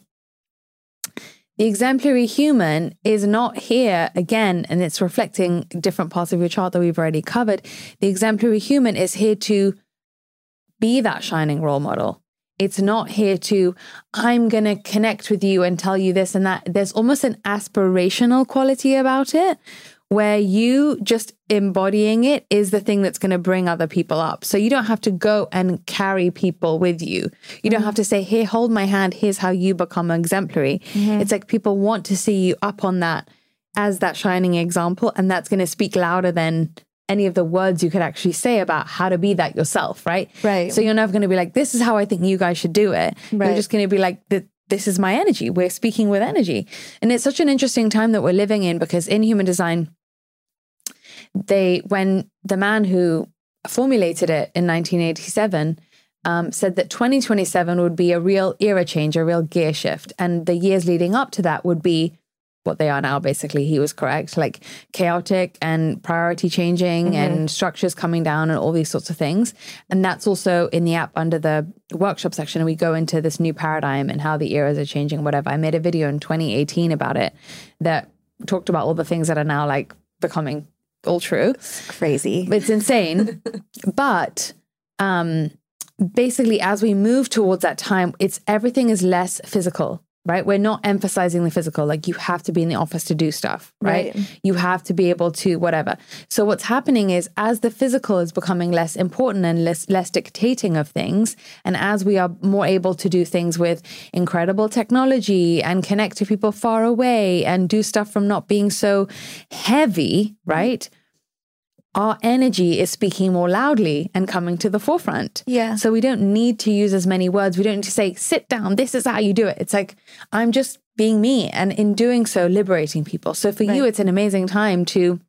the exemplary human is not here again, and it's reflecting different parts of your chart that we've already covered. The exemplary human is here to be that shining role model. It's not here to, I'm going to connect with you and tell you this and that. There's almost an aspirational quality about it, where you just embodying it is the thing that's going to bring other people up. So you don't have to go and carry people with you. You don't have to say, here, hold my hand. Here's how you become exemplary. It's like people want to see you up on that as that shining example. And that's going to speak louder than any of the words you could actually say about how to be that yourself, right? Right. So you're never going to be like, this is how I think you guys should do it. Right. You're just going to be like, this is my energy. We're speaking with energy. And it's such an interesting time that we're living in, because in human design, they, when the man who formulated it in nineteen eighty-seven um, said that twenty twenty-seven would be a real era change, a real gear shift. And the years leading up to that would be what they are now, basically. He was correct, like chaotic and priority changing Mm-hmm. and structures coming down and all these sorts of things. And that's also in the app under the workshop section. We go into this new paradigm and how the eras are changing, whatever. I made a video in twenty eighteen about it that talked about all the things that are now like becoming all true. Crazy. It's insane. But um, basically, as we move towards that time, it's everything is less physical. right? We're not emphasizing the physical. Like you have to be in the office to do stuff, right? right? You have to be able to whatever. So what's happening is as the physical is becoming less important and less, less dictating of things, and as we are more able to do things with incredible technology and connect to people far away and do stuff from not being so heavy, right? Our energy is speaking more loudly and coming to the forefront. Yeah. So we don't need to use as many words. We don't need to say, sit down, this is how you do it. It's like, I'm just being me. And in doing so, liberating people. So for right. you, it's an amazing time to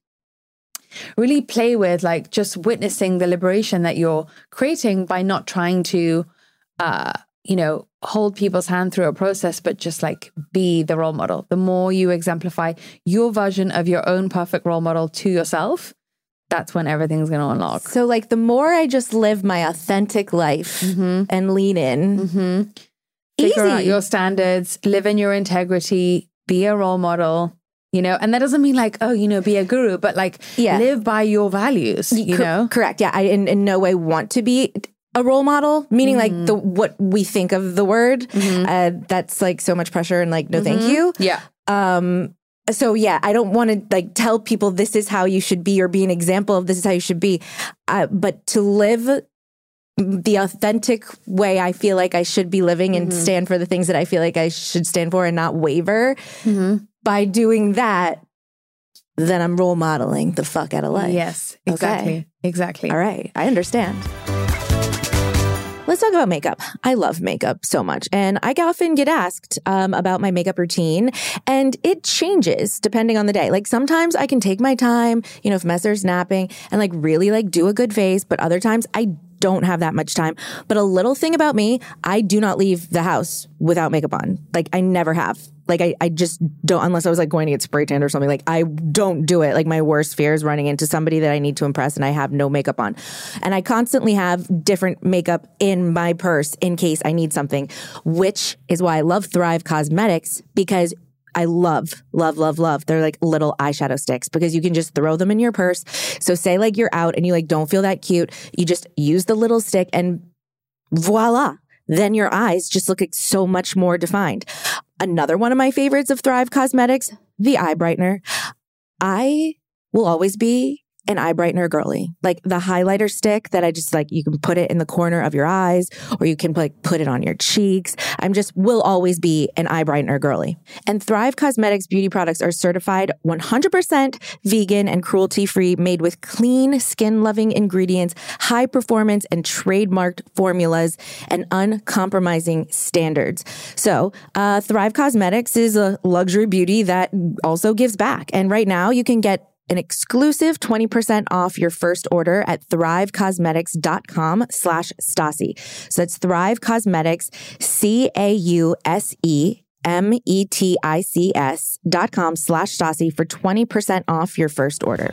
really play with like just witnessing the liberation that you're creating by not trying to, uh, you know, hold people's hand through a process, but just like be the role model. The more you exemplify your version of your own perfect role model to yourself, that's when everything's going to unlock. So like the more I just live my authentic life mm-hmm. and lean in, mm-hmm. figure out your standards, live in your integrity, be a role model, you know, and that doesn't mean like, oh, you know, be a guru, but like yeah. live by your values, you Co- know? Correct. Yeah. I in, in no way want to be a role model, meaning mm-hmm. like the what we think of the word. Mm-hmm. Uh, that's like so much pressure and like, no, mm-hmm. thank you. Yeah. Um, So yeah, I don't want to like tell people this is how you should be or be an example of this is how you should be. Uh, but to live the authentic way I feel like I should be living and mm-hmm. stand for the things that I feel like I should stand for and not waver. Mm-hmm. By doing that, then I'm role modeling the fuck out of life. Yes, exactly. Okay. Exactly. All right. I understand. Let's talk about makeup. I love makeup so much. And I often get asked um, about my makeup routine, and it changes depending on the day. Like sometimes I can take my time, you know, if Messer's napping and like really like do a good face, but other times I don't have that much time. But a little thing about me, I do not leave the house without makeup on. Like I never have. Like I, I just don't, unless I was like going to get spray tanned or something. Like I don't do it. Like my worst fear is running into somebody that I need to impress and I have no makeup on. And I constantly have different makeup in my purse in case I need something, which is why I love Thrive Causemetics, because I love, love, love, love. They're like little eyeshadow sticks because you can just throw them in your purse. So say like you're out and you like don't feel that cute. You just use the little stick and voila. Then your eyes just look like so much more defined. Another one of my favorites of Thrive Causemetics, the eye brightener. I will always be an eye brightener girly. Like the highlighter stick that I just like, you can put it in the corner of your eyes or you can like put it on your cheeks. I'm just will always be an eye brightener girly. And Thrive Causemetics beauty products are certified one hundred percent vegan and cruelty-free, made with clean, skin-loving ingredients, high performance and trademarked formulas, and uncompromising standards. So uh, Thrive Causemetics is a luxury beauty that also gives back. And right now you can get an exclusive twenty percent off your first order at thrivecausemetics.com slash Stassi. So that's Thrive Causemetics, C A U S E M E T I C S dot com slash Stassi for twenty percent off your first order.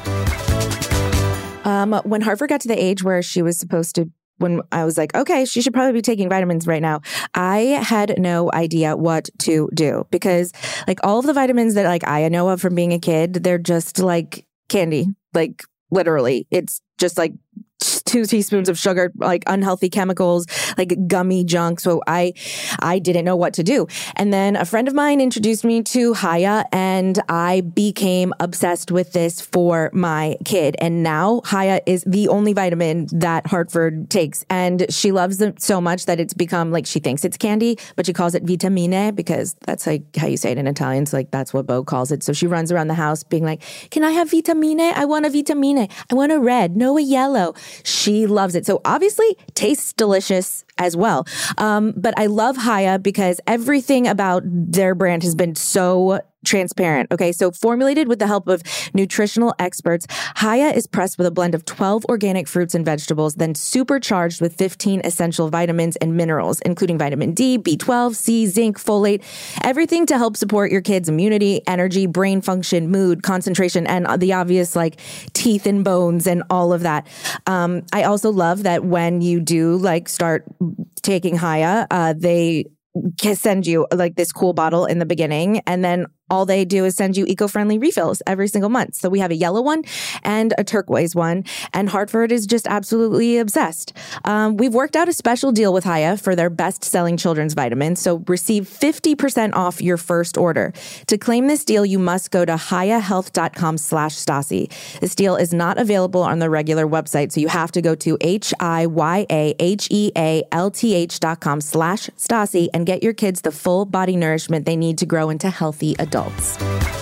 Um, when Hartford got to the age where she was supposed to, when I was like, okay, she should probably be taking vitamins right now, I had no idea what to do because like all of the vitamins that like I know of from being a kid, they're just like candy, like literally. It's just like two teaspoons of sugar, like unhealthy chemicals, like gummy junk. So I, I didn't know what to do. And then a friend of mine introduced me to Haya and I became obsessed with this for my kid. And now Haya is the only vitamin that Hartford takes. And she loves it so much that it's become like, she thinks it's candy, but she calls it vitamine because that's like how you say it in Italian. So like, that's what Bo calls it. So she runs around the house being like, can I have vitamine? I want a vitamine. I want a red, no a yellow. She loves it. So obviously tastes delicious as well. Um, but I love Haya because everything about their brand has been so transparent. Okay. So formulated with the help of nutritional experts, Haya is pressed with a blend of twelve organic fruits and vegetables, then supercharged with fifteen essential vitamins and minerals, including vitamin D, B twelve, C, zinc, folate, everything to help support your kids' immunity, energy, brain function, mood, concentration, and the obvious like teeth and bones and all of that. Um, I also love that when you do like start taking Haya, uh, they send you like this cool bottle in the beginning. And then all they do is send you eco-friendly refills every single month. So we have a yellow one and a turquoise one, and Hartford is just absolutely obsessed. Um, we've worked out a special deal with Hiya for their best-selling children's vitamins, so receive fifty percent off your first order. To claim this deal, you must go to hiyahealth.com slash Stassi. This deal is not available on the regular website, so you have to go to H-I-Y-A-H-E-A-L-T-H dot com slash Stassi and get your kids the full body nourishment they need to grow into healthy adults. Adults.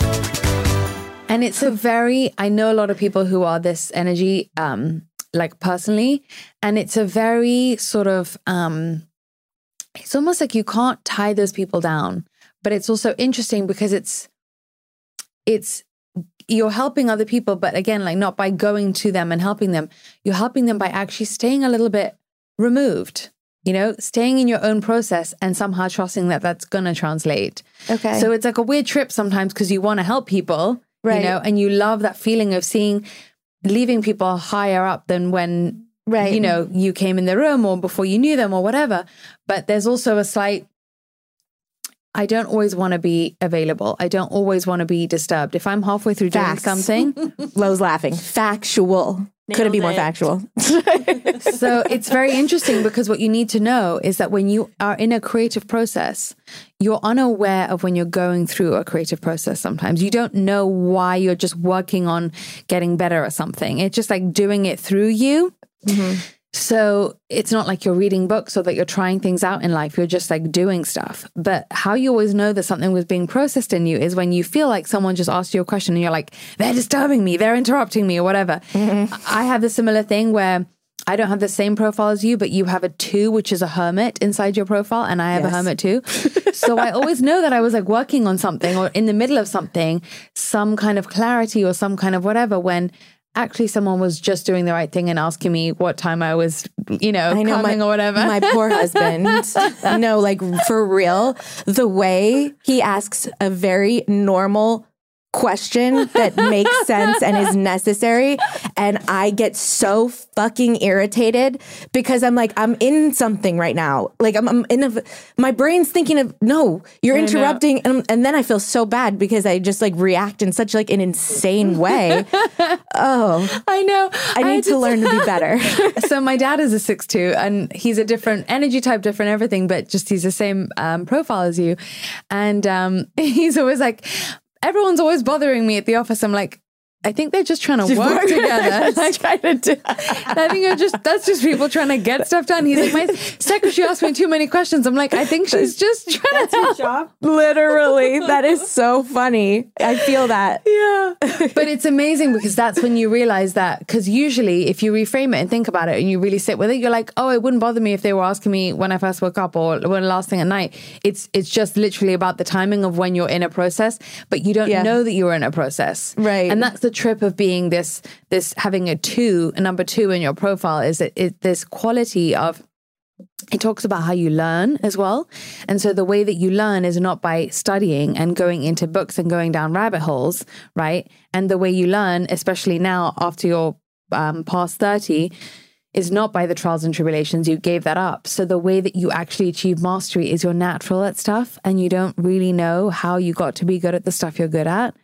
And it's a very, I know a lot of people who are this energy, um, like personally, and it's a very sort of, um, it's almost like you can't tie those people down, but it's also interesting because it's, it's, you're helping other people, but again, like not by going to them and helping them, you're helping them by actually staying a little bit removed. You know, staying in your own process and somehow trusting that that's going to translate. Okay. So it's like a weird trip sometimes because you want to help people, right. you know, and you love that feeling of seeing, leaving people higher up than when, right. you know, you came in the room or before you knew them or whatever. But there's also a slight, I don't always want to be available. I don't always want to be disturbed. If I'm halfway through Facts. doing something. Lowe's laughing. Factual. Nailed Couldn't be more it. factual. So it's very interesting because what you need to know is that when you are in a creative process, you're unaware of when you're going through a creative process sometimes. You don't know why you're just working on getting better at something. It's just like doing it through you. Mm-hmm. So it's not like you're reading books or that you're trying things out in life. You're just like doing stuff. But how you always know that something was being processed in you is when you feel like someone just asked you a question and you're like, they're disturbing me, they're interrupting me or whatever. Mm-hmm. I have the similar thing where I don't have the same profile as you, but you have a two, which is a hermit inside your profile. And I have yes. a hermit too. So I always know that I was like working on something or in the middle of something, some kind of clarity or some kind of whatever, when actually someone was just doing the right thing and asking me what time I was, you know, I know coming my, or whatever. My poor husband. No, like for real, the way he asks a very normal question that makes sense and is necessary. And I get so fucking irritated because I'm like, I'm in something right now. Like I'm, I'm in a, my brain's thinking of, no, you're I interrupting. And, and then I feel so bad because I just like react in such like an insane way. Oh, I know. I need I just, to learn to be better. So my dad is a six two and he's a different energy type, different everything, but just he's the same um, profile as you. And um, he's always like, everyone's always bothering me at the office. I'm like, I think they're just trying to work together. Like, trying to do. I think I'm just that's just people trying to get stuff done. He's like, my secretary asked me too many questions. I'm like, I think she's just trying that's to help. Your job. Literally, that is so funny. I feel that. Yeah, but it's amazing because that's when you realize that. Because usually, if you reframe it and think about it, and you really sit with it, you're like, oh, it wouldn't bother me if they were asking me when I first woke up or when last thing at night. It's it's just literally about the timing of when you're in a process, but you don't yeah. know that you're in a process, right? And that's the trip of being this this having a two a number two in your profile is that it, this quality of it talks about how you learn as well. And so the way that you learn is not by studying and going into books and going down rabbit holes, right? And the way you learn, especially now after you're um, past thirty, is not by the trials and tribulations. You gave that up. So the way that you actually achieve mastery is you're natural at stuff and you don't really know how you got to be good at the stuff you're good at.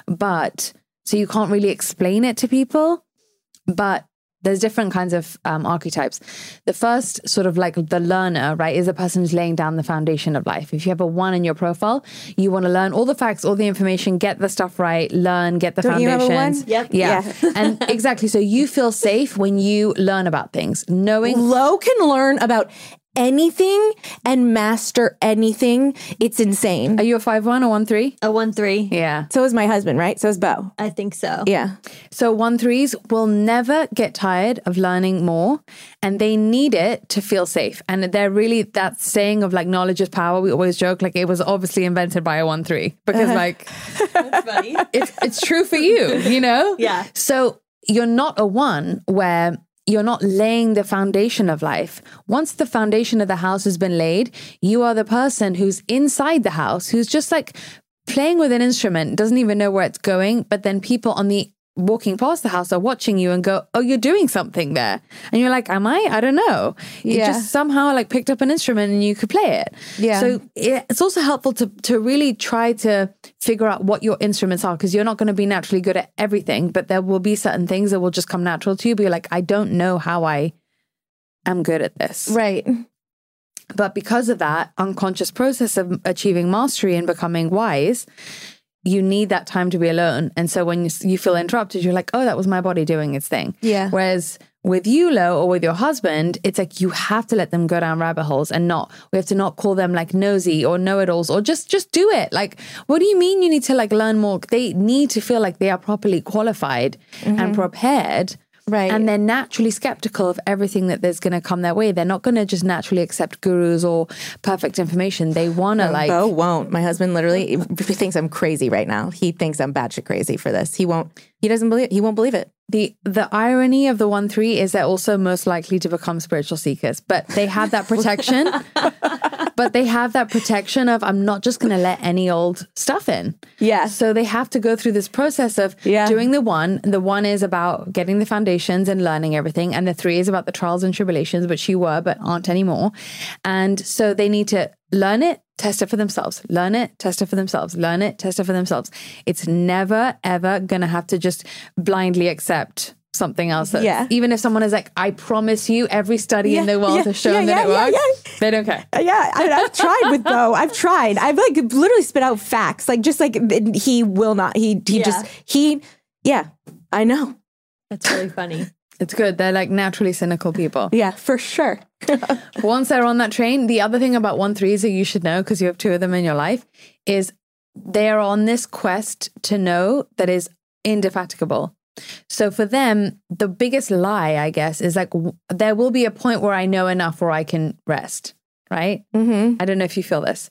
But so you can't really explain it to people, but there's different kinds of um, archetypes. The first sort of like the learner, right, is a person who's laying down the foundation of life. If you have a one in your profile, you want to learn all the facts, all the information, get the stuff right, learn, get the Don't foundations. You have a one? Yep. Yeah. yeah. And exactly. So you feel safe when you learn about things, knowing. Lo can learn about anything and master anything. It's insane. Are you a five one or one three? A one three. Yeah. So is my husband, right? So is Bo. I think so. Yeah. So one threes will never get tired of learning more, and they need it to feel safe. And they're really that saying of like knowledge is power. We always joke like it was obviously invented by a one three because uh-huh. like that's funny. It's it's true for you, you know? Yeah. So you're not a one where you're not laying the foundation of life. Once the foundation of the house has been laid, you are the person who's inside the house, who's just like playing with an instrument, doesn't even know where it's going. But then people on the walking past the house are watching you and go, oh, you're doing something there. And you're like, am I? I don't know. You Yeah. just somehow like picked up an instrument and you could play it. Yeah. So it, it's also helpful to, to really try to figure out what your instruments are, because you're not going to be naturally good at everything, but there will be certain things that will just come natural to you. But you're like, I don't know how I am good at this. Right. But because of that unconscious process of achieving mastery and becoming wise, you need that time to be alone. And so when you, you feel interrupted, you're like, oh, that was my body doing its thing. Yeah. Whereas with you, Lo, or with your husband, it's like you have to let them go down rabbit holes and not, we have to not call them like nosy or know-it-alls or just, just do it. Like, what do you mean you need to like learn more? They need to feel like they are properly qualified mm-hmm. and prepared. Right. And they're naturally skeptical of everything that there's going to come their way. They're not going to just naturally accept gurus or perfect information. They want to like... Bo won't. My husband literally he thinks I'm crazy right now. He thinks I'm batshit crazy for this. He won't, he doesn't believe, he won't believe it. The the irony of the one three is they're also most likely to become spiritual seekers, but they have that protection. But they have that protection of, I'm not just going to let any old stuff in. Yeah. So they have to go through this process of yeah. doing the one. The one is about getting the foundations and learning everything. And the three is about the trials and tribulations, which you were, but aren't anymore. And so they need to learn it, test it for themselves, learn it, test it for themselves, learn it, test it for themselves. It's never, ever going to have to just blindly accept something else. That, yeah. Even if someone is like, I promise you every study yeah, in the world yeah, has shown yeah, that yeah, it works, yeah, yeah. they don't care. Yeah, I, I've tried with Bo. I've tried. I've like literally spit out facts. Like just like he will not, he, he yeah. just, he, yeah, I know. That's really funny. It's good. They're like naturally cynical people. Yeah, for sure. Once they're on that train, the other thing about one threes that you should know, because you have two of them in your life, is they're on this quest to know that is indefatigable. So for them, the biggest lie, I guess, is like, w- there will be a point where I know enough where I can rest, right? Mm-hmm. I don't know if you feel this.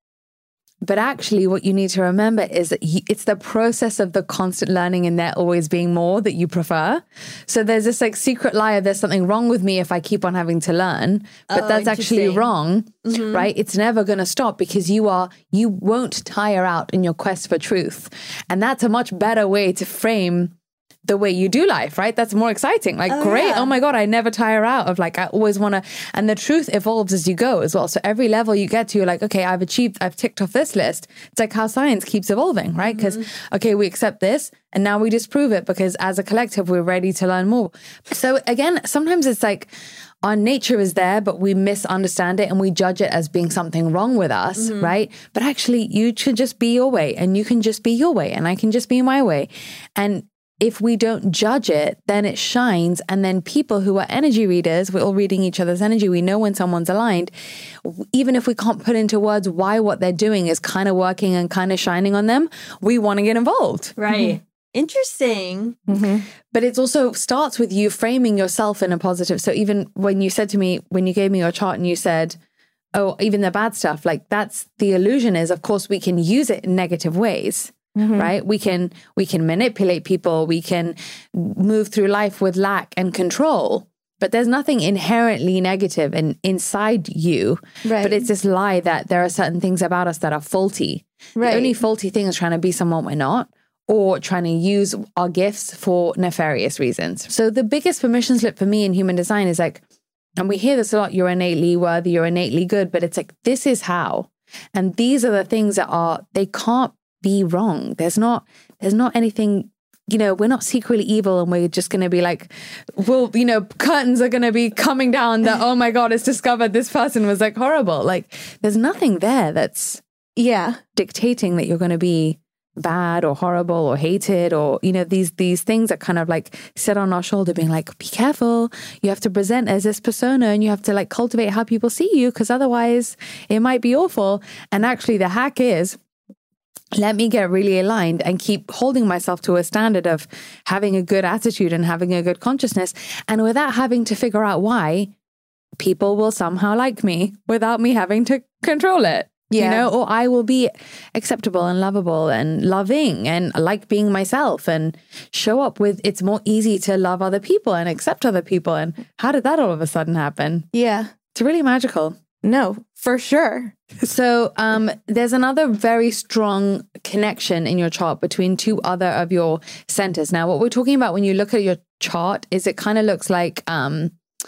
But actually, what you need to remember is that he, it's the process of the constant learning and there always being more that you prefer. So there's this like secret lie of there's something wrong with me if I keep on having to learn. But oh, that's actually wrong, mm-hmm. right? It's never going to stop because you are, you won't tire out in your quest for truth. And that's a much better way to frame the way you do life, right? That's more exciting. Like, oh, great. Yeah. Oh my God, I never tire out of like, I always want to, and the truth evolves as you go as well. So every level you get to, you're like, okay, I've achieved, I've ticked off this list. It's like how science keeps evolving, right? Because, mm-hmm. okay, we accept this and now we disprove it because as a collective, we're ready to learn more. So again, sometimes it's like, our nature is there, but we misunderstand it and we judge it as being something wrong with us, mm-hmm. right? But actually, you should just be your way and you can just be your way and I can just be my way. And if we don't judge it, then it shines. And then people who are energy readers, we're all reading each other's energy. We know when someone's aligned, even if we can't put into words why what they're doing is kind of working and kind of shining on them, we want to get involved. Right. Mm-hmm. Interesting. Mm-hmm. But it also starts with you framing yourself in a positive. So even when you said to me, when you gave me your chart and you said, oh, even the bad stuff, like that's the illusion is, of course, we can use it in negative ways. Mm-hmm. Right? We can we can manipulate people. We can move through life with lack and control. But there's nothing inherently negative in, inside you. Right. But it's this lie that there are certain things about us that are faulty. Right. The only faulty thing is trying to be someone we're not or trying to use our gifts for nefarious reasons. So the biggest permission slip for me in human design is like, and we hear this a lot, you're innately worthy, you're innately good, but it's like, this is how. And these are the things that are, they can't be wrong. There's not, there's not anything, you know, we're not secretly evil and we're just going to be like, well, you know, curtains are going to be coming down that, oh my God, it's discovered this person was like horrible. Like there's nothing there that's yeah dictating that you're going to be bad or horrible or hated or, you know, these, these things that kind of like sit on our shoulder being like, be careful. You have to present as this persona and you have to like cultivate how people see you because otherwise it might be awful. And actually the hack is, let me get really aligned and keep holding myself to a standard of having a good attitude and having a good consciousness. And without having to figure out why, people will somehow like me without me having to control it. Yeah. You know, or I will be acceptable and lovable and loving and like being myself and show up with, it's more easy to love other people and accept other people. And how did that all of a sudden happen? Yeah. It's really magical. No, for sure. So um, there's another very strong connection in your chart between two other of your centers. Now, what we're talking about when you look at your chart is it kind of looks like, um,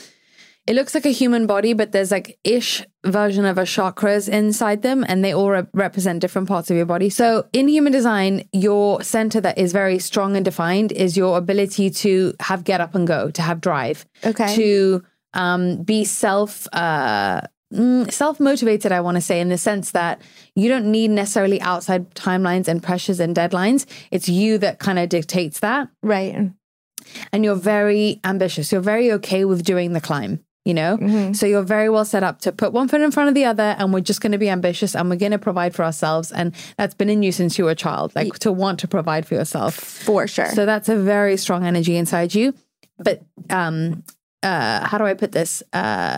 it looks like a human body, but there's like ish version of a chakras inside them, and they all re- represent different parts of your body. So in human design, your center that is very strong and defined is your ability to have get up and go, to have drive, Okay. to um, be self, uh, mm, self-motivated, I want to say, in the sense that you don't need necessarily outside timelines and pressures and deadlines. It's you that kind of dictates that. Right. And you're very ambitious. You're very okay with doing the climb, you know? Mm-hmm. So you're very well set up to put one foot in front of the other, and we're just going to be ambitious and we're going to provide for ourselves. And that's been in you since you were a child, like to want to provide for yourself. For sure. So that's a very strong energy inside you. But um, uh, how do I put this? Uh,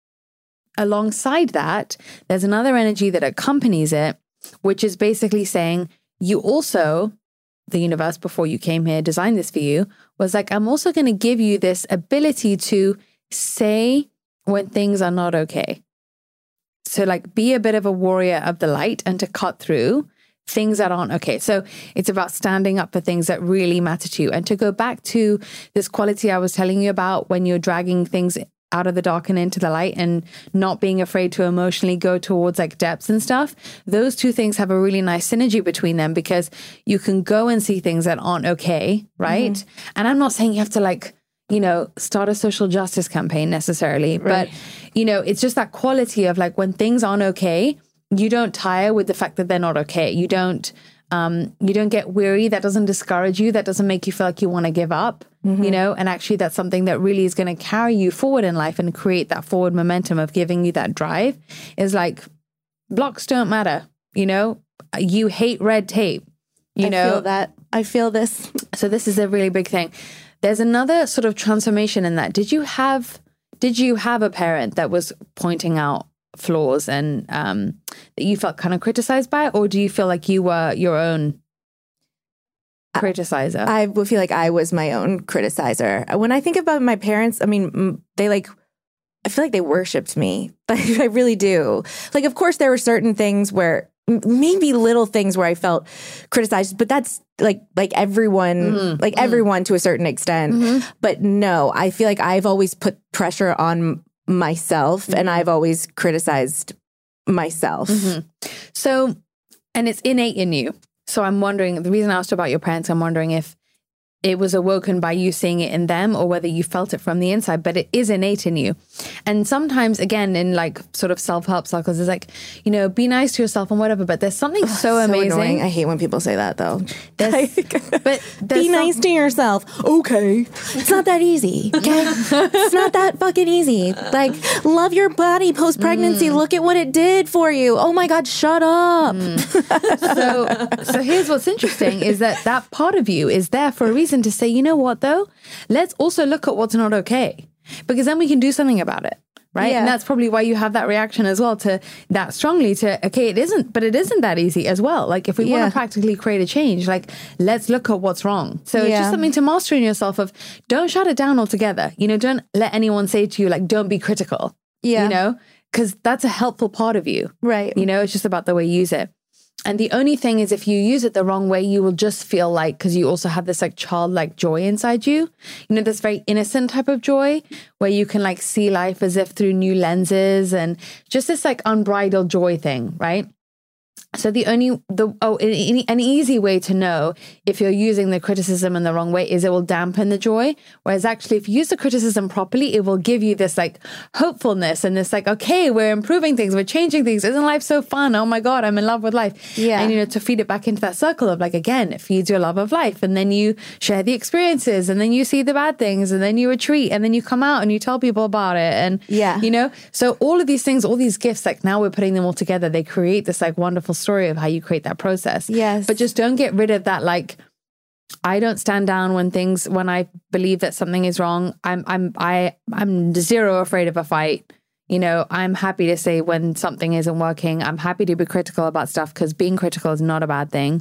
alongside that, there's another energy that accompanies it, which is basically saying you also, the universe before you came here designed this for you, was like, I'm also going to give you this ability to say when things are not okay. So like be a bit of a warrior of the light and to cut through things that aren't okay. So it's about standing up for things that really matter to you. And to go back to this quality I was telling you about when you're dragging things out of the dark and into the light and not being afraid to emotionally go towards like depths and stuff, those two things have a really nice synergy between them, because you can go and see things that aren't okay, right? Mm-hmm. And I'm not saying you have to like, you know, start a social justice campaign necessarily, right. But, you know, it's just that quality of like when things aren't okay, you don't tire with the fact that they're not okay. You don't, um, you don't get weary. That doesn't discourage you. That doesn't make you feel like you want to give up, mm-hmm. you know, and actually that's something that really is going to carry you forward in life and create that forward momentum of giving you that drive. Is like blocks don't matter. You know, you hate red tape, you I know, feel that. I feel this. So this is a really big thing. There's another sort of transformation in that. Did you have, did you have a parent that was pointing out flaws and um, that you felt kind of criticized by, or do you feel like you were your own criticizer? I would feel like I was my own criticizer. When I think about my parents, I mean, they like, I feel like they worshipped me. Like, I really do. Like, of course, there were certain things where maybe little things where I felt criticized, but that's like like everyone, mm-hmm. like mm-hmm. everyone to a certain extent. Mm-hmm. But no, I feel like I've always put pressure on myself, mm-hmm. and I've always criticized myself. Mm-hmm. So, and it's innate in you. So I'm wondering, the reason I asked about your parents, I'm wondering if it was awoken by you seeing it in them or whether you felt it from the inside, but it is innate in you. And sometimes, again, in like sort of self-help circles, it's like, you know, be nice to yourself and whatever, but there's something Ugh, so, so amazing. Annoying. I hate when people say that though. Like, but be nice some- to yourself. Okay. It's not that easy. Okay. It's not that fucking easy. Like, love your body post-pregnancy. Mm. Look at what it did for you. Oh my God, shut up. Mm. so, so here's what's interesting is that that part of you is there for a reason, to say, you know what, though, let's also look at what's not okay, because then we can do something about it, right? Yeah. And that's probably why you have that reaction as well to that strongly to, okay, it isn't, but it isn't that easy as well. Like if we yeah. want to practically create a change, like let's look at what's wrong. So yeah. it's just something to master in yourself of don't shut it down altogether. You know, don't let anyone say to you, like, don't be critical, yeah. you know, because that's a helpful part of you. Right. You know, it's just about the way you use it. And the only thing is, if you use it the wrong way, you will just feel like, because you also have this like childlike joy inside you, you know, this very innocent type of joy where you can like see life as if through new lenses and just this like unbridled joy thing, right? So the only, the oh, an easy way to know if you're using the criticism in the wrong way is it will dampen the joy. Whereas actually, if you use the criticism properly, it will give you this like hopefulness and this like, okay, we're improving things, we're changing things. Isn't life so fun? Oh my God, I'm in love with life. Yeah. And, you know, to feed it back into that circle of like, again, it feeds your love of life. And then you share the experiences and then you see the bad things and then you retreat and then you come out and you tell people about it. And, yeah, you know, so all of these things, all these gifts, like now we're putting them all together. They create this like wonderful story of how you create that process. Yes. But just don't get rid of that. Like, I don't stand down when things, when I believe that something is wrong. I'm, I'm, I, I'm zero afraid of a fight. You know, I'm happy to say when something isn't working. I'm happy to be critical about stuff because being critical is not a bad thing.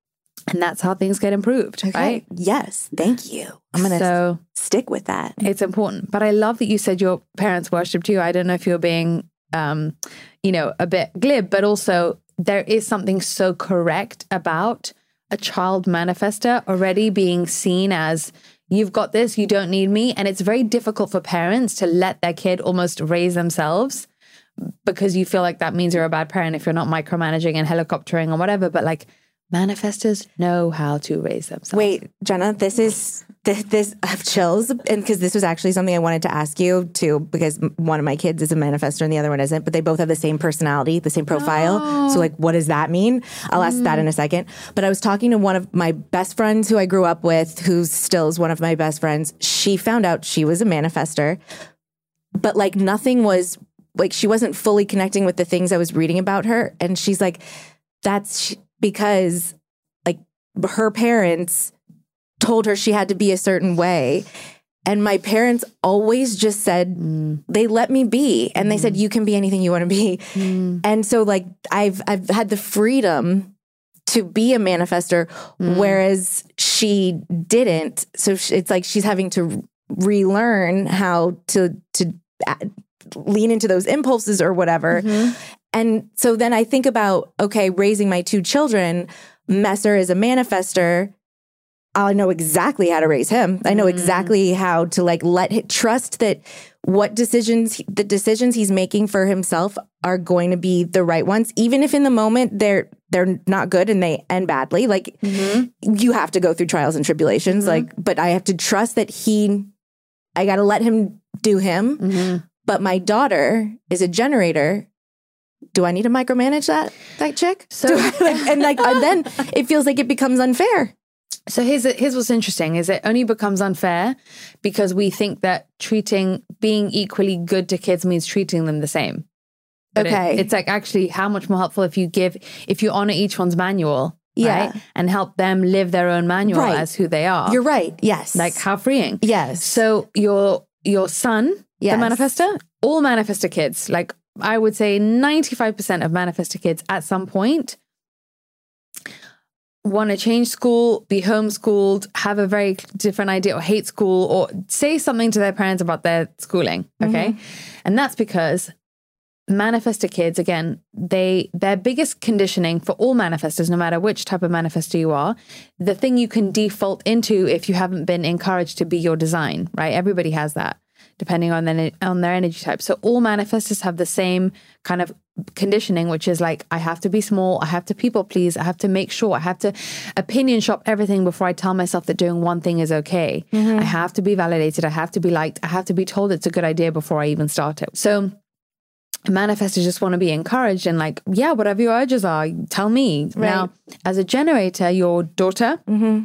And that's how things get improved, okay. right? Yes. Thank you. I'm going to so, stick with that. It's important. But I love that you said your parents worshipped you. I don't know if you're being um, you know, a bit glib, but also there is something so correct about a child manifester already being seen as, you've got this, you don't need me. And it's very difficult for parents to let their kid almost raise themselves, because you feel like that means you're a bad parent if you're not micromanaging and helicoptering or whatever. But like, manifestors know how to raise themselves. Wait, Jenna, this is this, this I have chills, and because this was actually something I wanted to ask you too, because one of my kids is a manifestor and the other one isn't, but they both have the same personality, the same profile. Oh. So like, what does that mean? I'll ask mm. that in a second. But I was talking to one of my best friends who I grew up with, who still is one of my best friends. She found out she was a manifestor, but like nothing was like, she wasn't fully connecting with the things I was reading about her. And she's like, that's because like her parents told her she had to be a certain way. And my parents always just said, mm. they let me be. And mm. they said, you can be anything you want to be. Mm. And so like, I've, I've had the freedom to be a manifestor, mm. whereas she didn't. So it's like, she's having to relearn how to, to lean into those impulses or whatever. Mm-hmm. And so then I think about, okay, raising my two children, Messer is a manifestor. I know exactly how to raise him. I know mm. exactly how to like let him trust that what decisions, the decisions he's making for himself are going to be the right ones, even if in the moment they're they're not good and they end badly. Like mm-hmm. you have to go through trials and tribulations. Mm-hmm. Like, but I have to trust that he, I got to let him do him. Mm-hmm. But my daughter is a generator. Do I need to micromanage that that chick? So I, like, and like and then it feels like it becomes unfair. So here's here's what's interesting is it only becomes unfair because we think that treating being equally good to kids means treating them the same. But okay, it, it's like actually how much more helpful if you give if you honor each one's manual, yeah, right? And help them live their own manual right. as who they are. You're right. Yes, like how freeing. Yes. So your your son, yes. the manifestor, all manifestor kids, like. I would say ninety-five percent of manifestor kids at some point want to change school, be homeschooled, have a very different idea or hate school or say something to their parents about their schooling. Okay. Mm-hmm. And that's because manifestor kids, again, they their biggest conditioning for all manifestors, no matter which type of manifestor you are, the thing you can default into if you haven't been encouraged to be your design, right? Everybody has that. Depending on their, on their energy type. So all manifestors have the same kind of conditioning, which is like, I have to be small, I have to people please, I have to make sure, I have to opinion shop everything before I tell myself that doing one thing is okay. Mm-hmm. I have to be validated, I have to be liked, I have to be told it's a good idea before I even start it. So manifestors just want to be encouraged and like, yeah, whatever your urges are, tell me. Right. Now, as a generator, your daughter, mm-hmm.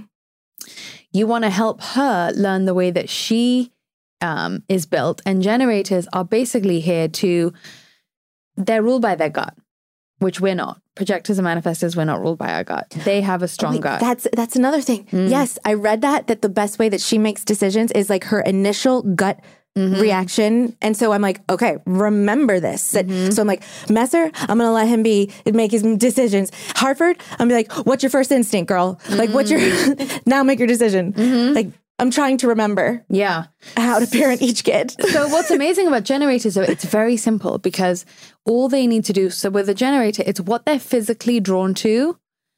you want to help her learn the way that she Um, is built, and generators are basically here to, they're ruled by their gut, which we're not. Projectors and manifestors, we're not ruled by our gut. They have a strong oh, wait, gut. That's that's another thing. Mm. Yes, I read that, that the best way that she makes decisions is like her initial gut mm-hmm. reaction. And so I'm like, okay, remember this. That, mm-hmm. So I'm like, Messer, I'm going to let him be, make his decisions. Hartford, I'm be like, what's your first instinct, girl? Mm-hmm. Like, what's your, now make your decision. Mm-hmm. Like, I'm trying to remember yeah. how to parent each kid. So what's amazing about generators, though, it's very simple because all they need to do, so with a generator, it's what they're physically drawn to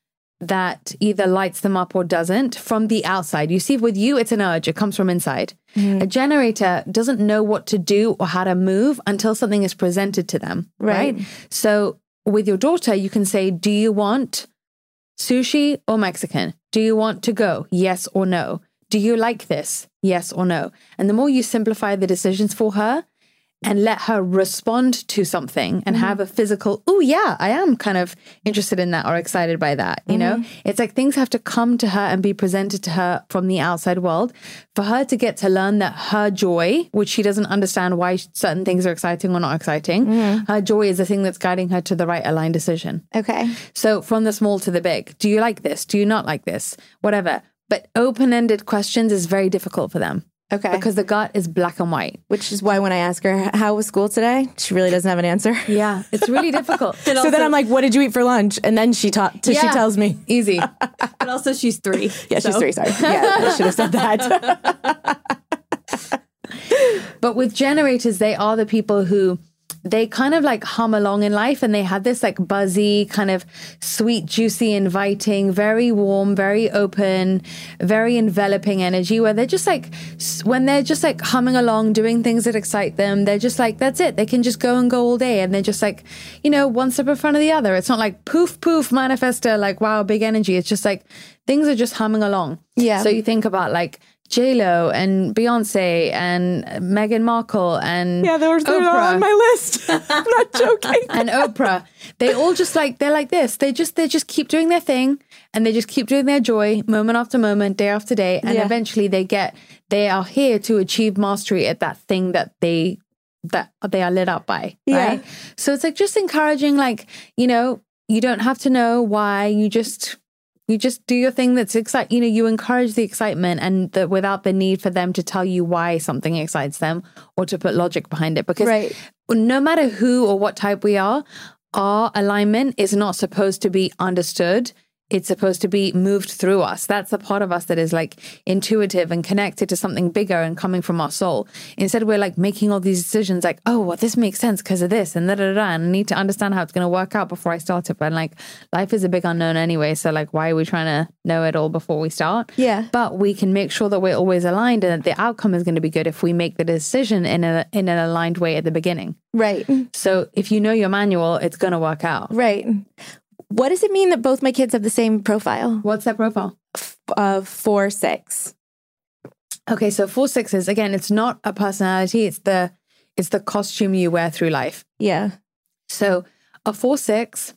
that either lights them up or doesn't from the outside. You see, with you, it's an urge. It comes from inside. Mm. A generator doesn't know what to do or how to move until something is presented to them, right? right? So with your daughter, you can say, do you want sushi or Mexican? Do you want to go? Yes or no? Do you like this? Yes or no? And the more you simplify the decisions for her and let her respond to something and mm-hmm. have a physical, oh yeah, I am kind of interested in that or excited by that, you mm-hmm. know? It's like things have to come to her and be presented to her from the outside world for her to get to learn that her joy, which she doesn't understand why certain things are exciting or not exciting, mm-hmm. her joy is the thing that's guiding her to the right aligned decision. Okay. So from the small to the big, do you like this? Do you not like this? Whatever. But open-ended questions is very difficult for them. Okay. Because the gut is black and white. Which is why when I ask her, how was school today? She really doesn't have an answer. Yeah. It's really difficult. So also, then I'm like, what did you eat for lunch? And then she ta- t- yeah, she tells me. Easy. But also she's three. Yeah, so. she's three. Sorry. Yeah, I should have said that. But with generators, they are the people who they kind of like hum along in life, and they have this like buzzy, kind of sweet, juicy, inviting, very warm, very open, very enveloping energy where they're just like, when they're just like humming along, doing things that excite them, they're just like, that's it. They can just go and go all day. And they're just like, you know, one step in front of the other. It's not like poof, poof, manifester, like, wow, big energy. It's just like things are just humming along. Yeah. So you think about like J-Lo and Beyonce and Meghan Markle and Yeah, they're, they're Oprah. on my list. I'm not joking. And Oprah, they all just like, they're like this. They just, they just keep doing their thing, and they just keep doing their joy moment after moment, day after day. And Yeah. eventually they get, they are here to achieve mastery at that thing that they, that they are lit up by. Yeah. Right. So it's like just encouraging, like, you know, you don't have to know why, you just, you just do your thing that's exciting. You know, you encourage the excitement, and the, without the need for them to tell you why something excites them or to put logic behind it. Because Right. no matter who or what type we are, our alignment is not supposed to be understood. It's supposed to be moved through us. That's the part of us that is like intuitive and connected to something bigger and coming from our soul. Instead, we're like making all these decisions like, oh, well, this makes sense because of this and da da da. And I need to understand how it's going to work out before I start it. But like, life is a big unknown anyway. So like, why are we trying to know it all before we start? Yeah. But we can make sure that we're always aligned and that the outcome is going to be good if we make the decision in a in an aligned way at the beginning. Right. So if you know your manual, it's going to work out. Right. What does it mean that both my kids have the same profile? What's that profile? Uh, four, six. Okay, so four sixes, again, it's not a personality, it's the it's the costume you wear through life. Yeah. So a four six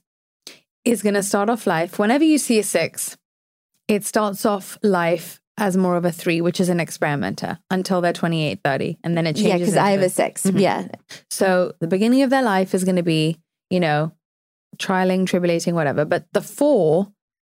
is going to start off life. Whenever you see a six, it starts off life as more of a three, which is an experimenter until they're twenty-eight, thirty. And then it changes. Yeah, because I have into- a 6 Mhm. Yeah. So the beginning of their life is going to be, you know, trialing, tribulating, whatever. But the four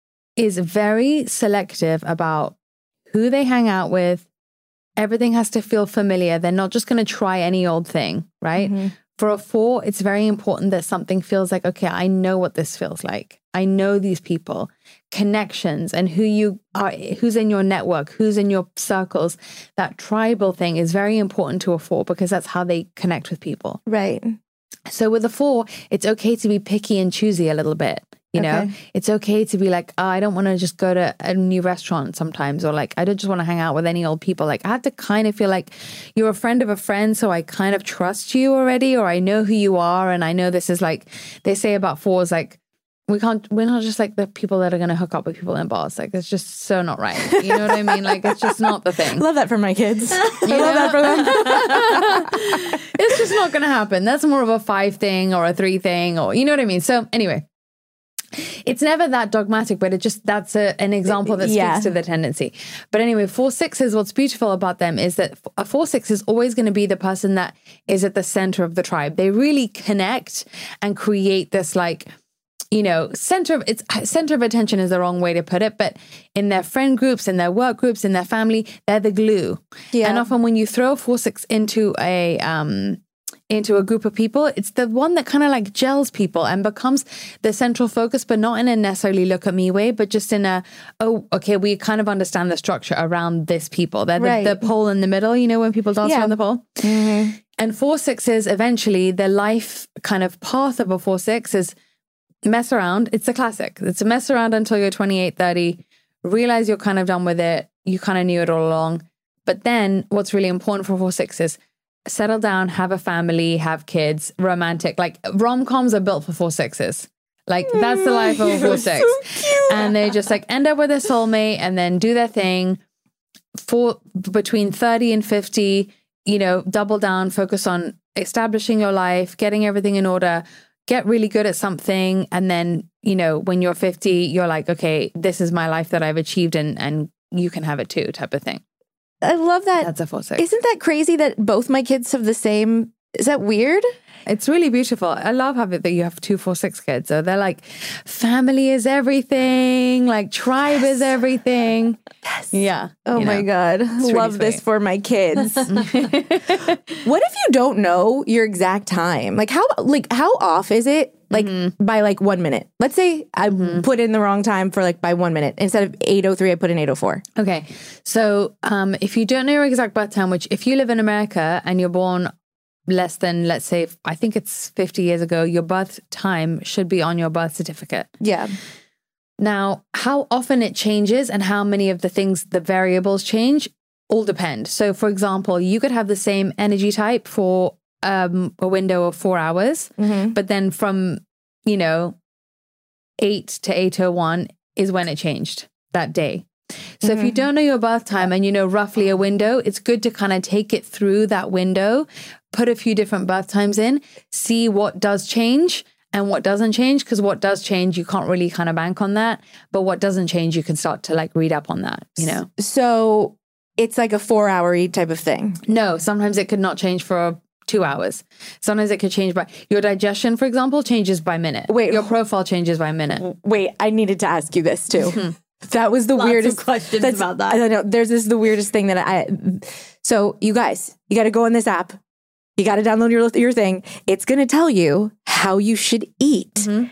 is very selective about who they hang out with. Everything has to feel familiar. They're not just going to try any old thing, right? Mhm. For a four, it's very important that something feels like, okay, I know what this feels like. I know these people, connections, and who you are, who's in your network, who's in your circles. That tribal thing is very important to a four because that's how they connect with people. Right. So with a four, it's okay to be picky and choosy a little bit. You know, Okay. it's okay to be like, oh, I don't want to just go to a new restaurant sometimes, or like, I don't just want to hang out with any old people. Like, I have to kind of feel like you're a friend of a friend. So I kind of trust you already, or I know who you are. And I know this is like, they say about fours, like, we can't, we're not just like the people that are going to hook up with people in bars. Like, it's just so not right. You know what I mean? Like, it's just not the thing. Love that for my kids. I You love that for them. It's just not going to happen. That's more of a five thing or a three thing, or you know what I mean? So anyway, it's never that dogmatic, but it just, that's a, an example that speaks Yeah. to the tendency. But anyway, four sixes, what's beautiful about them is that a four six is always going to be the person that is at the center of the tribe. They really connect and create this like, you know, center of it's center of attention is the wrong way to put it, but in their friend groups, in their work groups, in their family, they're the glue. Yeah. And often when you throw a four six into a um into a group of people, it's the one that kind of like gels people and becomes the central focus, but not in a necessarily look at me way, but just in a, oh, okay, we kind of understand the structure around this people. They're the, Right. the pole in the middle, you know, when people dance Yeah. around the pole. Mhm. And four sixes, eventually, the life kind of path of a four six is mess around. It's a classic. It's a mess around until you're twenty-eight, thirty, realize you're kind of done with it. You kind of knew it all along. But then what's really important for four sixes, settle down, have a family, have kids, romantic. Like rom-coms are built for four sixes. Like that's the life of a four six. And they just like end up with their soulmate and then do their thing. For between thirty and fifty, you know, double down, focus on establishing your life, getting everything in order, get really good at something. And then, you know, when you're fifty, you're like, okay, this is my life that I've achieved and, and you can have it too, type of thing. I love that. That's a four six. Isn't that crazy that both my kids have the same? Is that weird? It's really beautiful. I love having that you have two, four, six kids. So they're like, family is everything. Like tribe yes. is everything. Yes. Yeah. Oh my know. God. It's Love really this for my kids. What if you don't know your exact time? Like how like how off is it? Like mm-hmm. by like one minute. Let's say I mm-hmm. put in the wrong time for like by one minute. Instead of eight oh three, I put in eight oh four. Okay. So um, if you don't know your exact birth time, which if you live in America and you're born less than, let's say, I think it's fifty years ago, your birth time should be on your birth certificate. Yeah. Now, how often it changes and how many of the things, the variables change, all depend. So, for example, you could have the same energy type for um, a window of four hours, Mm-hmm. but then from, you know, eight to eight oh one is when it changed that day. So if you don't know your birth time and you know roughly a window, it's good to kind of take it through that window, put a few different birth times in, see what does change and what doesn't change. Because what does change, you can't really kind of bank on that. But what doesn't change, you can start to like read up on that, you know? So it's like a four hour type of thing. No, sometimes it could not change for two hours. Sometimes it could change by your digestion, for example, changes by minute. Wait. Your profile changes by minute. Wait, I needed to ask you this too. That was the Lots weirdest of questions that's- about that. I don't know. There's this the weirdest thing that I. So you guys, you got to go on this app. You got to download your your thing. It's gonna tell you how you should eat. Mm-hmm.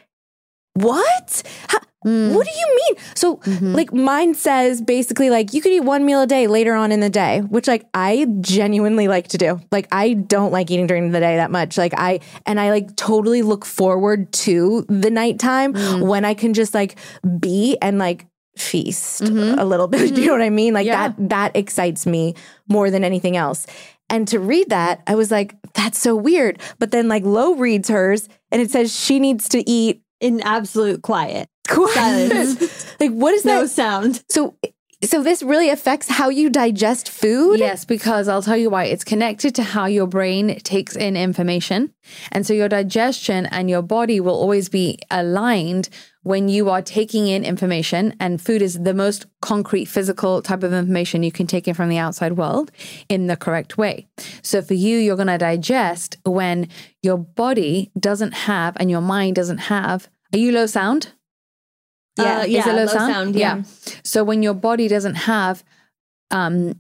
What? How, Mm. What do you mean? So Mm-hmm. like mine says basically like you could eat one meal a day later on in the day, which like I genuinely like to do. Like I don't like eating during the day that much. Like I and I like totally look forward to the nighttime Mm. when I can just like be and like feast a little bit. Do you know what I mean? Like Mm-hmm. Yeah. that that excites me more than anything else. And to read that, I was like, that's so weird. But then like Lo reads hers and it says she needs to eat In absolute quiet. silence. Like what is No that? sound. So so this really affects how you digest food? Yes, because I'll tell you why. It's connected to how your brain takes in information. And so your digestion and your body will always be aligned when you are taking in information. And food is the most concrete, physical type of information you can take in from the outside world in the correct way. So for you, you're going to digest when your body doesn't have and your mind doesn't have. Are you low sound? Yeah, Is yeah, it low, low sound? sound, yeah. So when your body doesn't have um,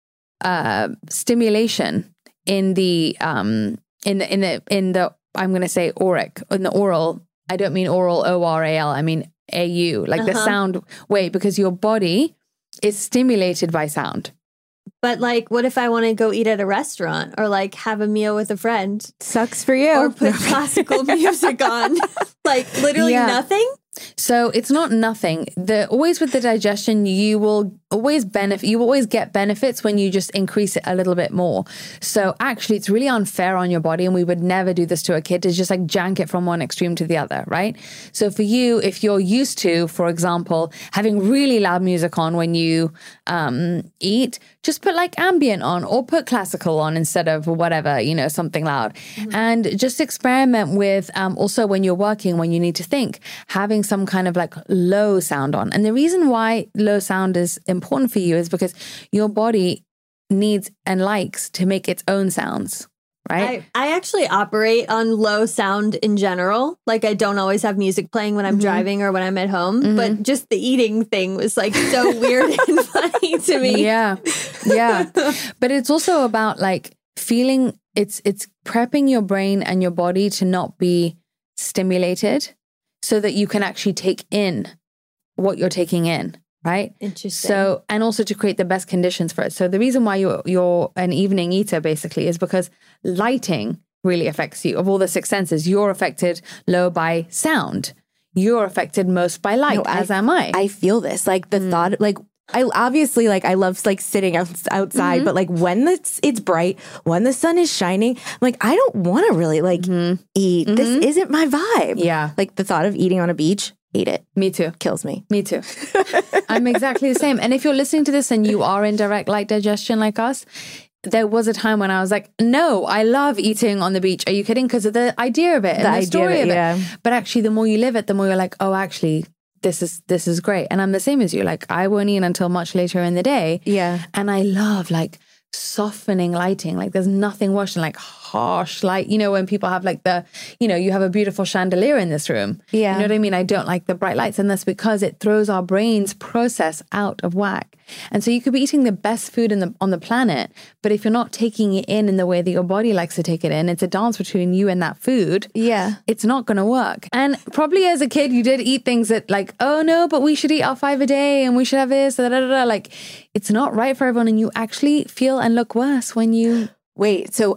uh, stimulation in the um, in the in the in the I'm going to say auric in the oral. I don't mean oral O R A L. I mean A U, like the Uh-huh. sound way, because your body is stimulated by sound. But like, what if I want to go eat at a restaurant or like have a meal with a friend Sucks for you. or put classical music on? Like literally Yeah. nothing? So it's not nothing. The always with the digestion, you will always benefit. You always get benefits when you just increase it a little bit more. So actually, it's really unfair on your body, and we would never do this to a kid. To just like jank it from one extreme to the other, right? So for you, if you're used to, for example, having really loud music on when you um, eat, just put like ambient on or put classical on instead of whatever, you know, something loud, mm-hmm. and just experiment with um, also when you're working, when you need to think, having some kind of like low sound on. And the reason why low sound is important for you is because your body needs and likes to make its own sounds, right? I, I actually operate on low sound in general. Like I don't always have music playing when I'm Mm-hmm. driving or when I'm at home, mm-hmm. but just the eating thing was like so weird and funny to me. Yeah. Yeah. But it's also about like feeling it's it's prepping your brain and your body to not be stimulated so that you can actually take in what you're taking in, right? Interesting. So, and also to create the best conditions for it. So the reason why you're you're an evening eater basically is because lighting really affects you. Of all the six senses, you're affected low by sound. You're affected most by light, No, I- as am I. I feel this. Like the thought, like I obviously like I love like sitting out, outside, Mm-hmm. but like when it's it's bright, when the sun is shining, I'm like I don't want to really like eat. This isn't my vibe. Mm-hmm. Yeah. Like the thought of eating on a beach, hate it. Me too. Kills me. Me too. I'm exactly the same. And if you're listening to this and you are in direct light digestion like us, there was a time when I was like, no, I love eating on the beach. Are you kidding? Because of the idea of it and the, idea story of of it, it. yeah. But actually, the more you live it, the more you're like, oh, actually, this is this is great. And I'm the same as you. Like, I won't eat until much later in the day. Yeah. And I love like softening lighting. Like there's nothing worse than like harsh light. You know, when people have like the, you know, you have a beautiful chandelier in this room. Yeah. You know what I mean? I don't like the bright lights. And that's because it throws our brain's process out of whack. And so you could be eating the best food in the, on the planet, but if you're not taking it in in the way that your body likes to take it in, it's a dance between you and that food. Yeah. It's not going to work. And probably as a kid, you did eat things that like, oh no, but we should eat our five a day and we should have this, da, da, da, da. Like it's not right for everyone. And you actually feel and look worse when you... Wait, so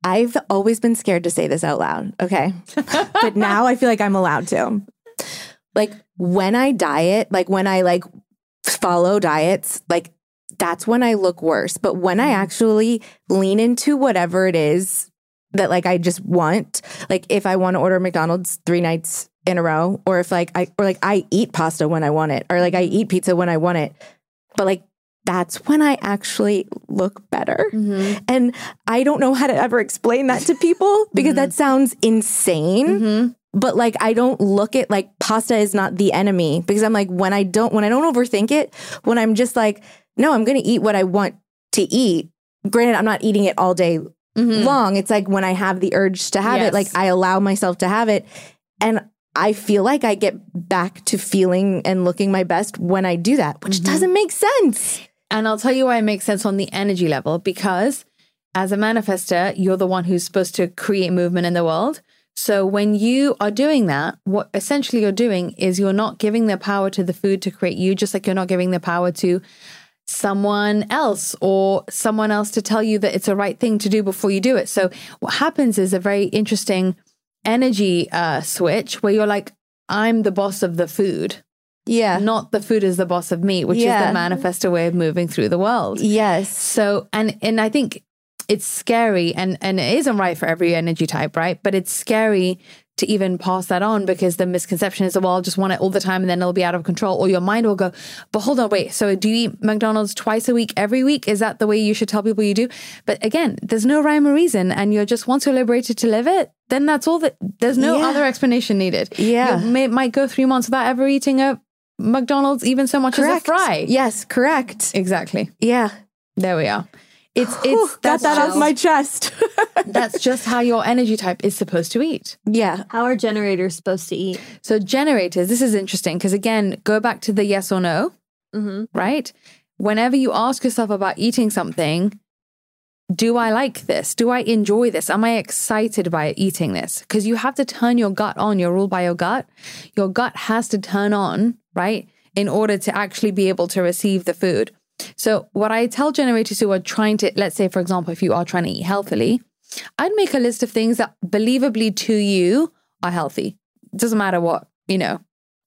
I've always been scared to say this out loud. Okay. But now I feel like I'm allowed to. Like when I diet, like when I like follow diets, like that's when I look worse. But when I actually lean into whatever it is that like I just want, like if I want to order McDonald's three nights in a row, or if like I or like I eat pasta when I want it, or like I eat pizza when I want it, but like that's when I actually look better. Mm-hmm. And I don't know how to ever explain that to people because mm-hmm. that sounds insane. Mm-hmm. But like, I don't look at like pasta is not the enemy because I'm like, when I don't, when I don't overthink it, when I'm just like, no, I'm going to eat what I want to eat. Granted, I'm not eating it all day mm-hmm. long. It's like when I have the urge to have yes. it, like I allow myself to have it. And I feel like I get back to feeling and looking my best when I do that, which mm-hmm. doesn't make sense. And I'll tell you why it makes sense on the energy level, because as a manifester, you're the one who's supposed to create movement in the world. So when you are doing that, what essentially you're doing is you're not giving the power to the food to create you, just like you're not giving the power to someone else or someone else to tell you that it's a right thing to do before you do it. So what happens is a very interesting energy uh, switch where you're like, I'm the boss of the food. Yeah. Not the food is the boss of me, which yeah. is the manifestor way of moving through the world. Yes. So, and and I think it's scary, and, and it isn't right for every energy type, right? But it's scary to even pass that on because the misconception is, well, I'll just want it all the time and then it'll be out of control. Or your mind will go, but hold on, wait. So do you eat McDonald's twice a week, every week? Is that the way you should tell people you do? But again, there's no rhyme or reason. And you're just, once you're liberated to live it, then that's all that, there's no yeah. other explanation needed. Yeah. You may, might go three months without ever eating a McDonald's, even so much correct. as a fry. Yes, correct. Exactly. Yeah. There we are. It's it's Whew, got that just, off my chest. That's just how your energy type is supposed to eat. Yeah. How are generators supposed to eat? So generators, this is interesting because again, go back to the yes or no, mm-hmm. right? Whenever you ask yourself about eating something, do I like this? Do I enjoy this? Am I excited by eating this? Because you have to turn your gut on. You're ruled by your gut. Your gut has to turn on, right? In order to actually be able to receive the food. So what I tell generators who are trying to, let's say, for example, if you are trying to eat healthily, I'd make a list of things that believably to you are healthy. It doesn't matter what, you know,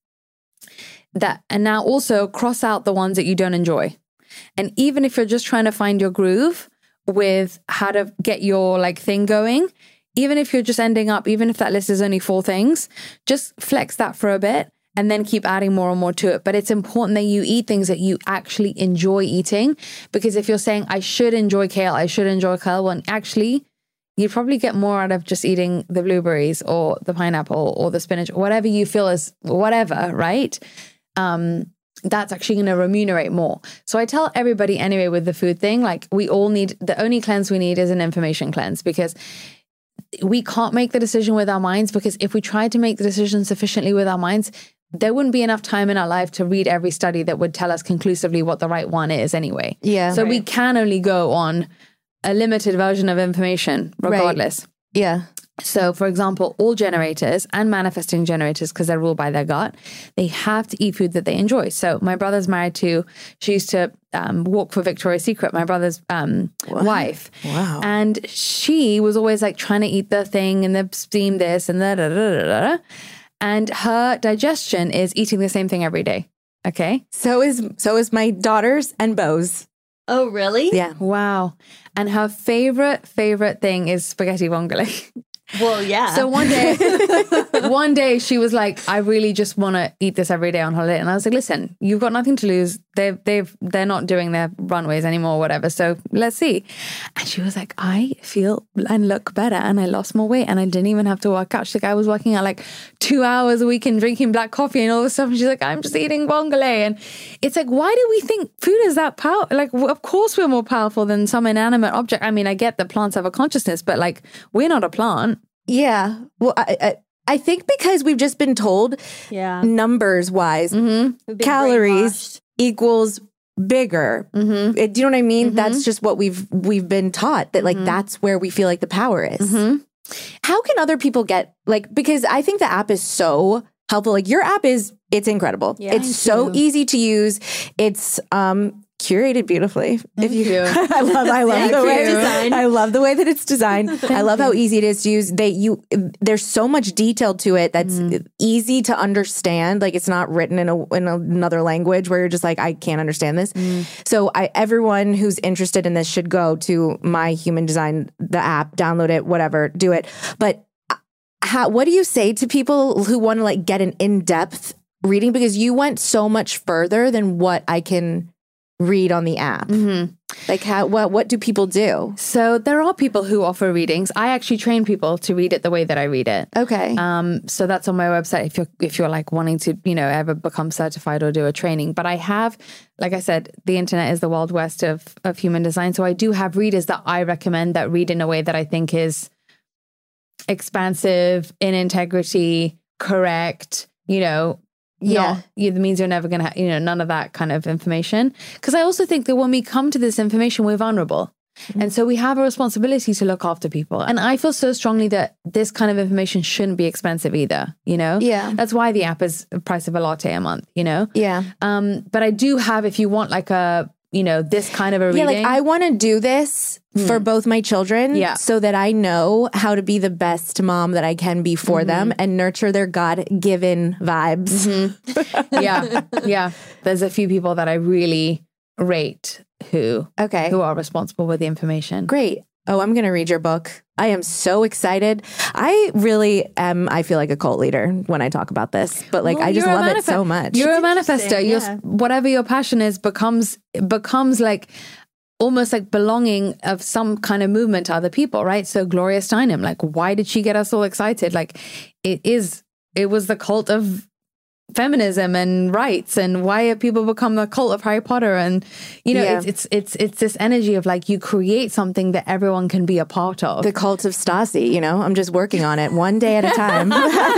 that. And now also cross out the ones that you don't enjoy. And even if you're just trying to find your groove with how to get your like thing going, even if you're just ending up, even if that list is only four things, just flex that for a bit. And then keep adding more and more to it. But it's important that you eat things that you actually enjoy eating. Because if you're saying, I should enjoy kale, I should enjoy kale, well, actually, you'd probably get more out of just eating the blueberries or the pineapple or the spinach, or whatever you feel is whatever, right? Um, that's actually going to remunerate more. So I tell everybody anyway with the food thing, like we all need, the only cleanse we need is an information cleanse, because we can't make the decision with our minds, because if we tried to make the decision sufficiently with our minds, there wouldn't be enough time in our life to read every study that would tell us conclusively what the right one is anyway. Yeah. So right. we can only go on a limited version of information regardless. Right. Yeah. So for example, all generators and manifesting generators, because they're ruled by their gut, they have to eat food that they enjoy. So my brother's married to, she used to um, walk for Victoria's Secret, my brother's um, wife. Wow. And she was always like trying to eat the thing and the steam this and da da da da da. And her digestion is eating the same thing every day. Okay. So is so is my daughters and Bo's. Oh, really? Yeah. Wow. And her favorite, favorite thing is spaghetti vongole. Well, yeah. So one day, one day she was like, I really just want to eat this every day on holiday. And I was like, listen, you've got nothing to lose. They've, they've, they're not doing their runways anymore or whatever. So let's see. And she was like, I feel and look better and I lost more weight and I didn't even have to work out. She's like, I was working out like two hours a week and drinking black coffee and all this stuff. And she's like, I'm just eating vongole. And it's like, why do we think food is that powerful? Like, of course we're more powerful than some inanimate object. I mean, I get that plants have a consciousness, but like, we're not a plant. Yeah. Well, I, I I think because we've just been told, yeah, numbers wise, mm-hmm. calories equals bigger. Mm-hmm. It, do you know what I mean? Mm-hmm. That's just what we've we've been taught, that like mm-hmm. that's where we feel like the power is. Mm-hmm. How can other people get like, because I think the app is so helpful. Like your app is, it's incredible. Yeah, it's so easy to use. It's um curated beautifully. Thank if you, you. I love, I love Thank the you. way, Design. I love the way that it's designed. I love how easy it is to use. They, you, there's so much detail to it that's mm. easy to understand. Like it's not written in a in another language where you're just like, I can't understand this. Mm. So I, everyone who's interested in this should go to My Human Design, the app, download it, whatever, do it. But how, what do you say to people who want to like get an in-depth reading? Because you went so much further than what I can read on the app. Mm-hmm. Like how, what, what do people do? So there are people who offer readings. I actually train people to read it the way that I read it. Okay. Um, so that's on my website if you're, if you're like wanting to, you know, ever become certified or do a training. But I have, like I said, the internet is the wild west of, of human design. So I do have readers that I recommend that read in a way that I think is expansive, in integrity, correct, you know, yeah, not, it means you're never going to have, you know, none of that kind of information. Because I also think that when we come to this information, we're vulnerable. Mm-hmm. And so we have a responsibility to look after people. And I feel so strongly that this kind of information shouldn't be expensive either, you know? Yeah. That's why the app is the price of a latte a month, you know? Yeah. Um, but I do have, if you want like a, you know, this kind of a yeah, reading. like I want to do this mm. for both my children yeah. so that I know how to be the best mom that I can be for mm-hmm. them and nurture their God-given vibes. Mm-hmm. yeah. Yeah. There's a few people that I really rate who, okay. who are responsible with the information. Great. Oh, I'm going to read your book. I am so excited. I really am, I feel like a cult leader when I talk about this, but like, well, I just love manif- it so much. You're it's a manifester. Yeah. You're, whatever your passion is becomes, becomes like almost like belonging of some kind of movement to other people, right? So Gloria Steinem, like, why did she get us all excited? Like it is, it was the cult of feminism and rights, and why have people become the cult of Harry Potter? And you know, yeah. it's, it's it's it's this energy of like you create something that everyone can be a part of. The cult of Stassi, you know, I'm just working on it one day at a time.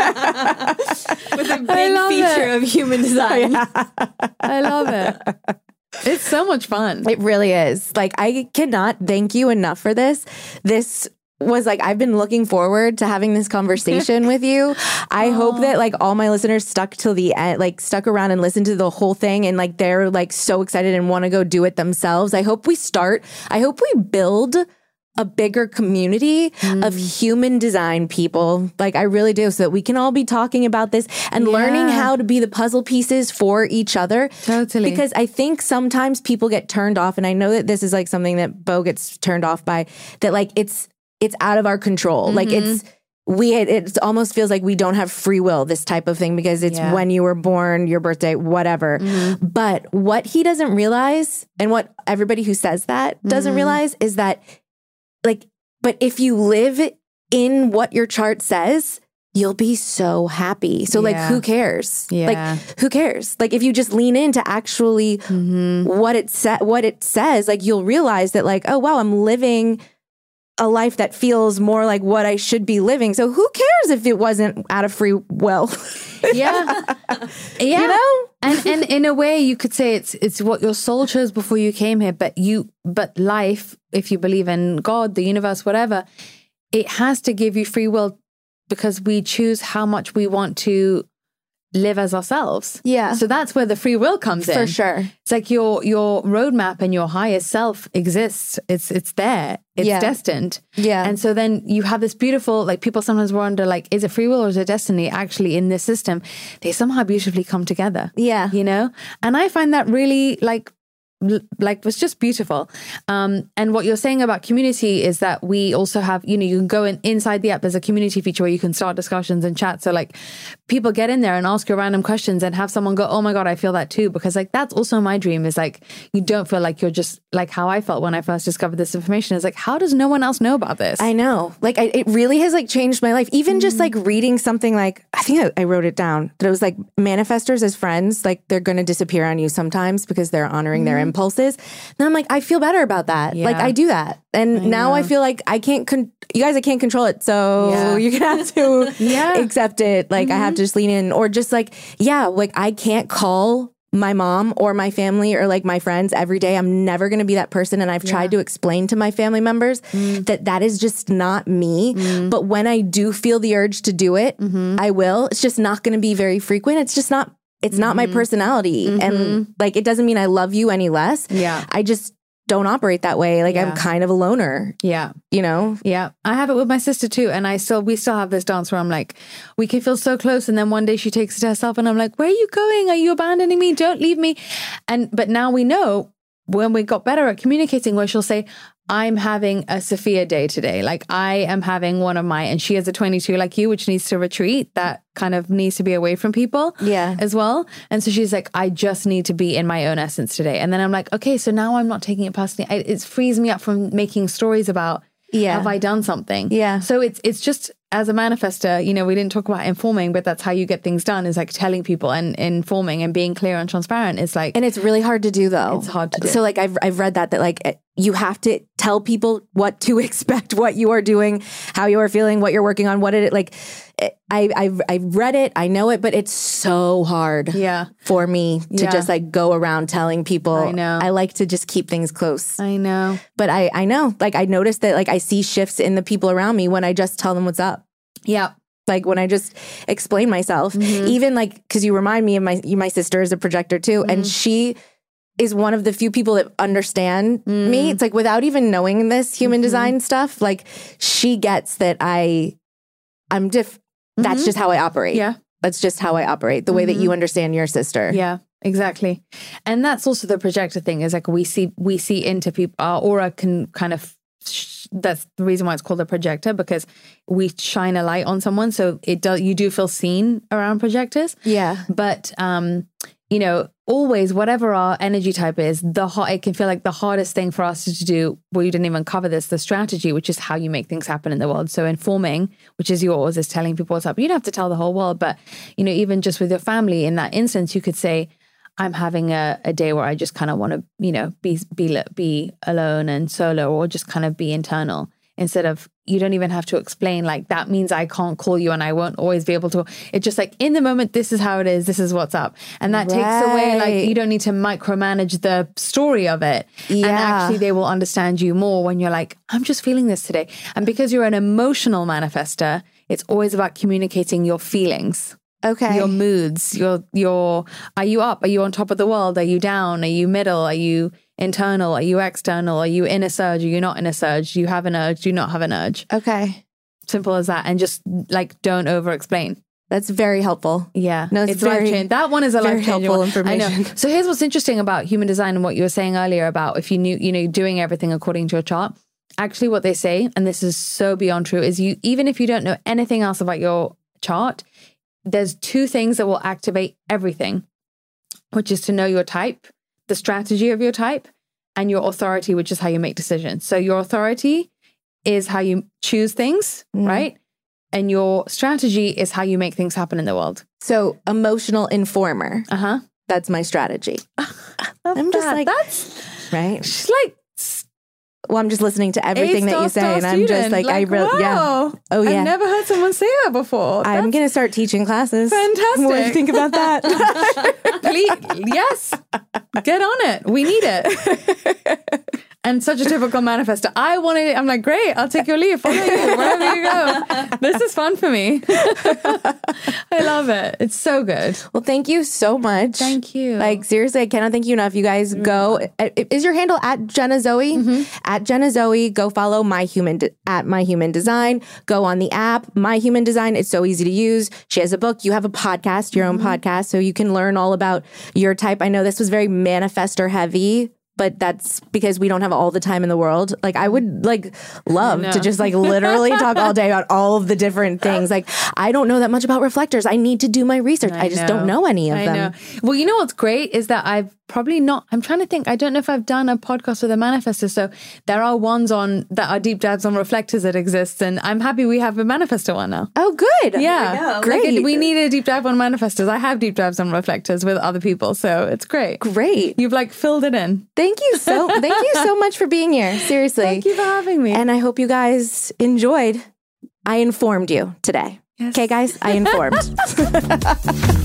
With a big feature it. of human design. Yeah. I love it. It's so much fun. It really is. Like I cannot thank you enough for this. This was like, I've been looking forward to having this conversation with you. I Aww. hope that like all my listeners stuck till the end, like stuck around and listened to the whole thing. And like, they're like so excited and want to go do it themselves. I hope we start, I hope we build a bigger community mm. of human design people. Like I really do, so that we can all be talking about this and yeah. learning how to be the puzzle pieces for each other. Totally. Because I think sometimes people get turned off. And I know that this is like something that Bo gets turned off by, that like it's, it's out of our control. Mm-hmm. Like it's, we, it almost feels like we don't have free will, this type of thing, because it's yeah. when you were born, your birthday, whatever. Mm-hmm. But what he doesn't realize, and what everybody who says that doesn't mm-hmm. realize, is that like, but if you live in what your chart says, you'll be so happy. So yeah. like, who cares? Yeah. Like, who cares? Like, if you just lean into actually mm-hmm. what it sa- what it says, like you'll realize that like, oh wow, I'm living a life that feels more like what I should be living. So who cares if it wasn't out of free will? yeah. Yeah. You know? And and in a way you could say it's it's what your soul chose before you came here, but you but life, if you believe in God, the universe, whatever, it has to give you free will because we choose how much we want to live as ourselves. Yeah. So that's where the free will comes in. For sure. It's like your your roadmap and your highest self exists. It's it's there. It's yeah. destined. Yeah. And so then you have this beautiful, like people sometimes wonder, like, is it free will or is it destiny? Actually, in this system, they somehow beautifully come together. Yeah. You know? And I find that really like like was just beautiful. Um, and what you're saying about community is that we also have, you know, you can go in inside the app, there's a community feature where you can start discussions and chat. So like people get in there and ask you random questions and have someone go, oh my God, I feel that too. Because like, that's also my dream, is like, you don't feel like you're just like how I felt when I first discovered this information. Is like, how does no one else know about this? I know. Like I, it really has like changed my life. Even mm. just like reading something like, I think I, I wrote it down, that it was like manifestors as friends, like they're going to disappear on you sometimes because they're honoring mm. their impulses. Then I'm like, I feel better about that. Yeah. Like I do that. And I now know. I feel like I can't, con- you guys, I can't control it. So yeah. you're going to have to yeah. accept it. Like mm-hmm. I have to just lean in, or just like, yeah, like I can't call my mom or my family or like my friends every day. I'm never going to be that person. And I've yeah. tried to explain to my family members mm. that that is just not me. Mm. But when I do feel the urge to do it, mm-hmm. I will. It's just not going to be very frequent. It's just not it's not my personality. Mm-hmm. And like, it doesn't mean I love you any less. Yeah. I just don't operate that way. Like Yeah. I'm kind of a loner, Yeah. you know? Yeah. I have it with my sister too. And I still, we still have this dance where I'm like, we can feel so close. And then one day she takes it to herself and I'm like, where are you going? Are you abandoning me? Don't leave me. And, but now we know when we got better at communicating where she'll say, I'm having a Sophia day today. Like I am having one of my, and she has a twenty-two like you, which needs to retreat. That kind of needs to be away from people Yeah. as well. And so she's like, I just need to be in my own essence today. And then I'm like, okay, so now I'm not taking it personally. I, it frees me up from making stories about, Yeah. have I done something? Yeah. So it's it's just as a manifester, you know, we didn't talk about informing, but that's how you get things done is like telling people and informing and being clear and transparent. It's like, And it's really hard to do though. It's hard to do. So like I've I've read that that like you have to tell people what to expect, what you are doing, how you are feeling, what you're working on, what it like. It, I I've I've read it, I know it, but it's so hard. yeah, For me to Yeah. just like go around telling people. I know. I like to just keep things close. I know. But I I know like I noticed that like I see shifts in the people around me when I just tell them what's up. Yeah. Like when I just explain myself, Mm-hmm. even like because you remind me of my my sister is a projector too, Mm-hmm. and she is one of the few people that understand Mm. me. It's like without even knowing this human Mm-hmm. design stuff, like she gets that I I'm diff. That's just how I operate. Mm-hmm. Yeah. That's just how I operate. The way that you understand your sister. Yeah, exactly. And that's also the projector thing is like we see we see into people. Our aura can kind of sh- that's the reason why it's called a projector, because we shine a light on someone, so it does you do feel seen around projectors. Yeah. But um, you know, always whatever our energy type is, the hot it can feel like the hardest thing for us to do. Well, you didn't even cover this, the strategy, which is how you make things happen in the world. So informing, which is yours, is telling people what's up. You don't have to tell the whole world, but you know, even just with your family, in that instance, you could say, I'm having a, a day where I just kind of want to, you know, be be be alone and solo, or just kind of be internal. Instead of, you don't even have to explain like that means I can't call you and I won't always be able to. It's just like in the moment, this is how it is. This is what's up. And that takes away, like, Right. you don't need to micromanage the story of it. And Yeah. actually they will understand you more when you're like, I'm just feeling this today. And because you're an emotional manifester, it's always about communicating your feelings. Okay. Your moods, your your are you up? Are you on top of the world? Are you down? Are you middle? Are you internal? Are you external? Are you in a surge? Are you not in a surge? Do you have an urge? Do you not have an urge? Okay. Simple as that. And just like don't over explain. That's very helpful. Yeah. No, it's very- life-changing. That one is a very life changing helpful one. information. I know. So here's what's interesting about human design and what you were saying earlier about if you knew, you know, doing everything according to a chart. Actually, what they say, and this is so beyond true, is you even if you don't know anything else about your chart, there's two things that will activate everything, which is to know your type, the strategy of your type, and your authority, which is how you make decisions. So your authority is how you choose things, Mm. right? And your strategy is how you make things happen in the world. So emotional informer. Uh-huh. That's my strategy. I'm just that. like, That's right. she's like Well, I'm just listening to everything that you say, and I'm just like, I really, yeah. wow. Oh, yeah. I've never heard someone say that before. I'm That's going to start teaching classes. fantastic. What do you think about that? Please, yes, get on it. We need it. And such a typical manifester. I wanted it. I'm like, great, I'll take your leave. Follow you wherever you go. This is fun for me. I love it. It's so good. Well, thank you so much. Thank you. Like, seriously, I cannot thank you enough. You guys go. Is your handle at Jenna Zoe? Mm-hmm. At Jenna Zoe, go follow My Human De- at My Human Design. Go on the app, My Human Design. It's so easy to use. She has a book. You have a podcast, your Mm-hmm. own podcast, so you can learn all about your type. I know this was very manifestor heavy, but that's because we don't have all the time in the world. Like I would like love to just like literally talk all day about all of the different things. Like I don't know that much about reflectors. I need to do my research. I, just don't know any of I them. know. Well, you know what's great is that I've probably not, I'm trying to think, I don't know if I've done a podcast with a manifestor. So there are ones on that are deep dives on reflectors that exist. And I'm happy we have a manifestor one now. Oh, good. Yeah. Great. Like it, we need a deep dive on manifestors. I have deep dives on reflectors with other people. So it's great. Great. You've like filled it in. Thank you so thank you so much for being here. Seriously. Thank you for having me. And I hope you guys enjoyed. I informed you today. Yes. Okay, guys, I informed.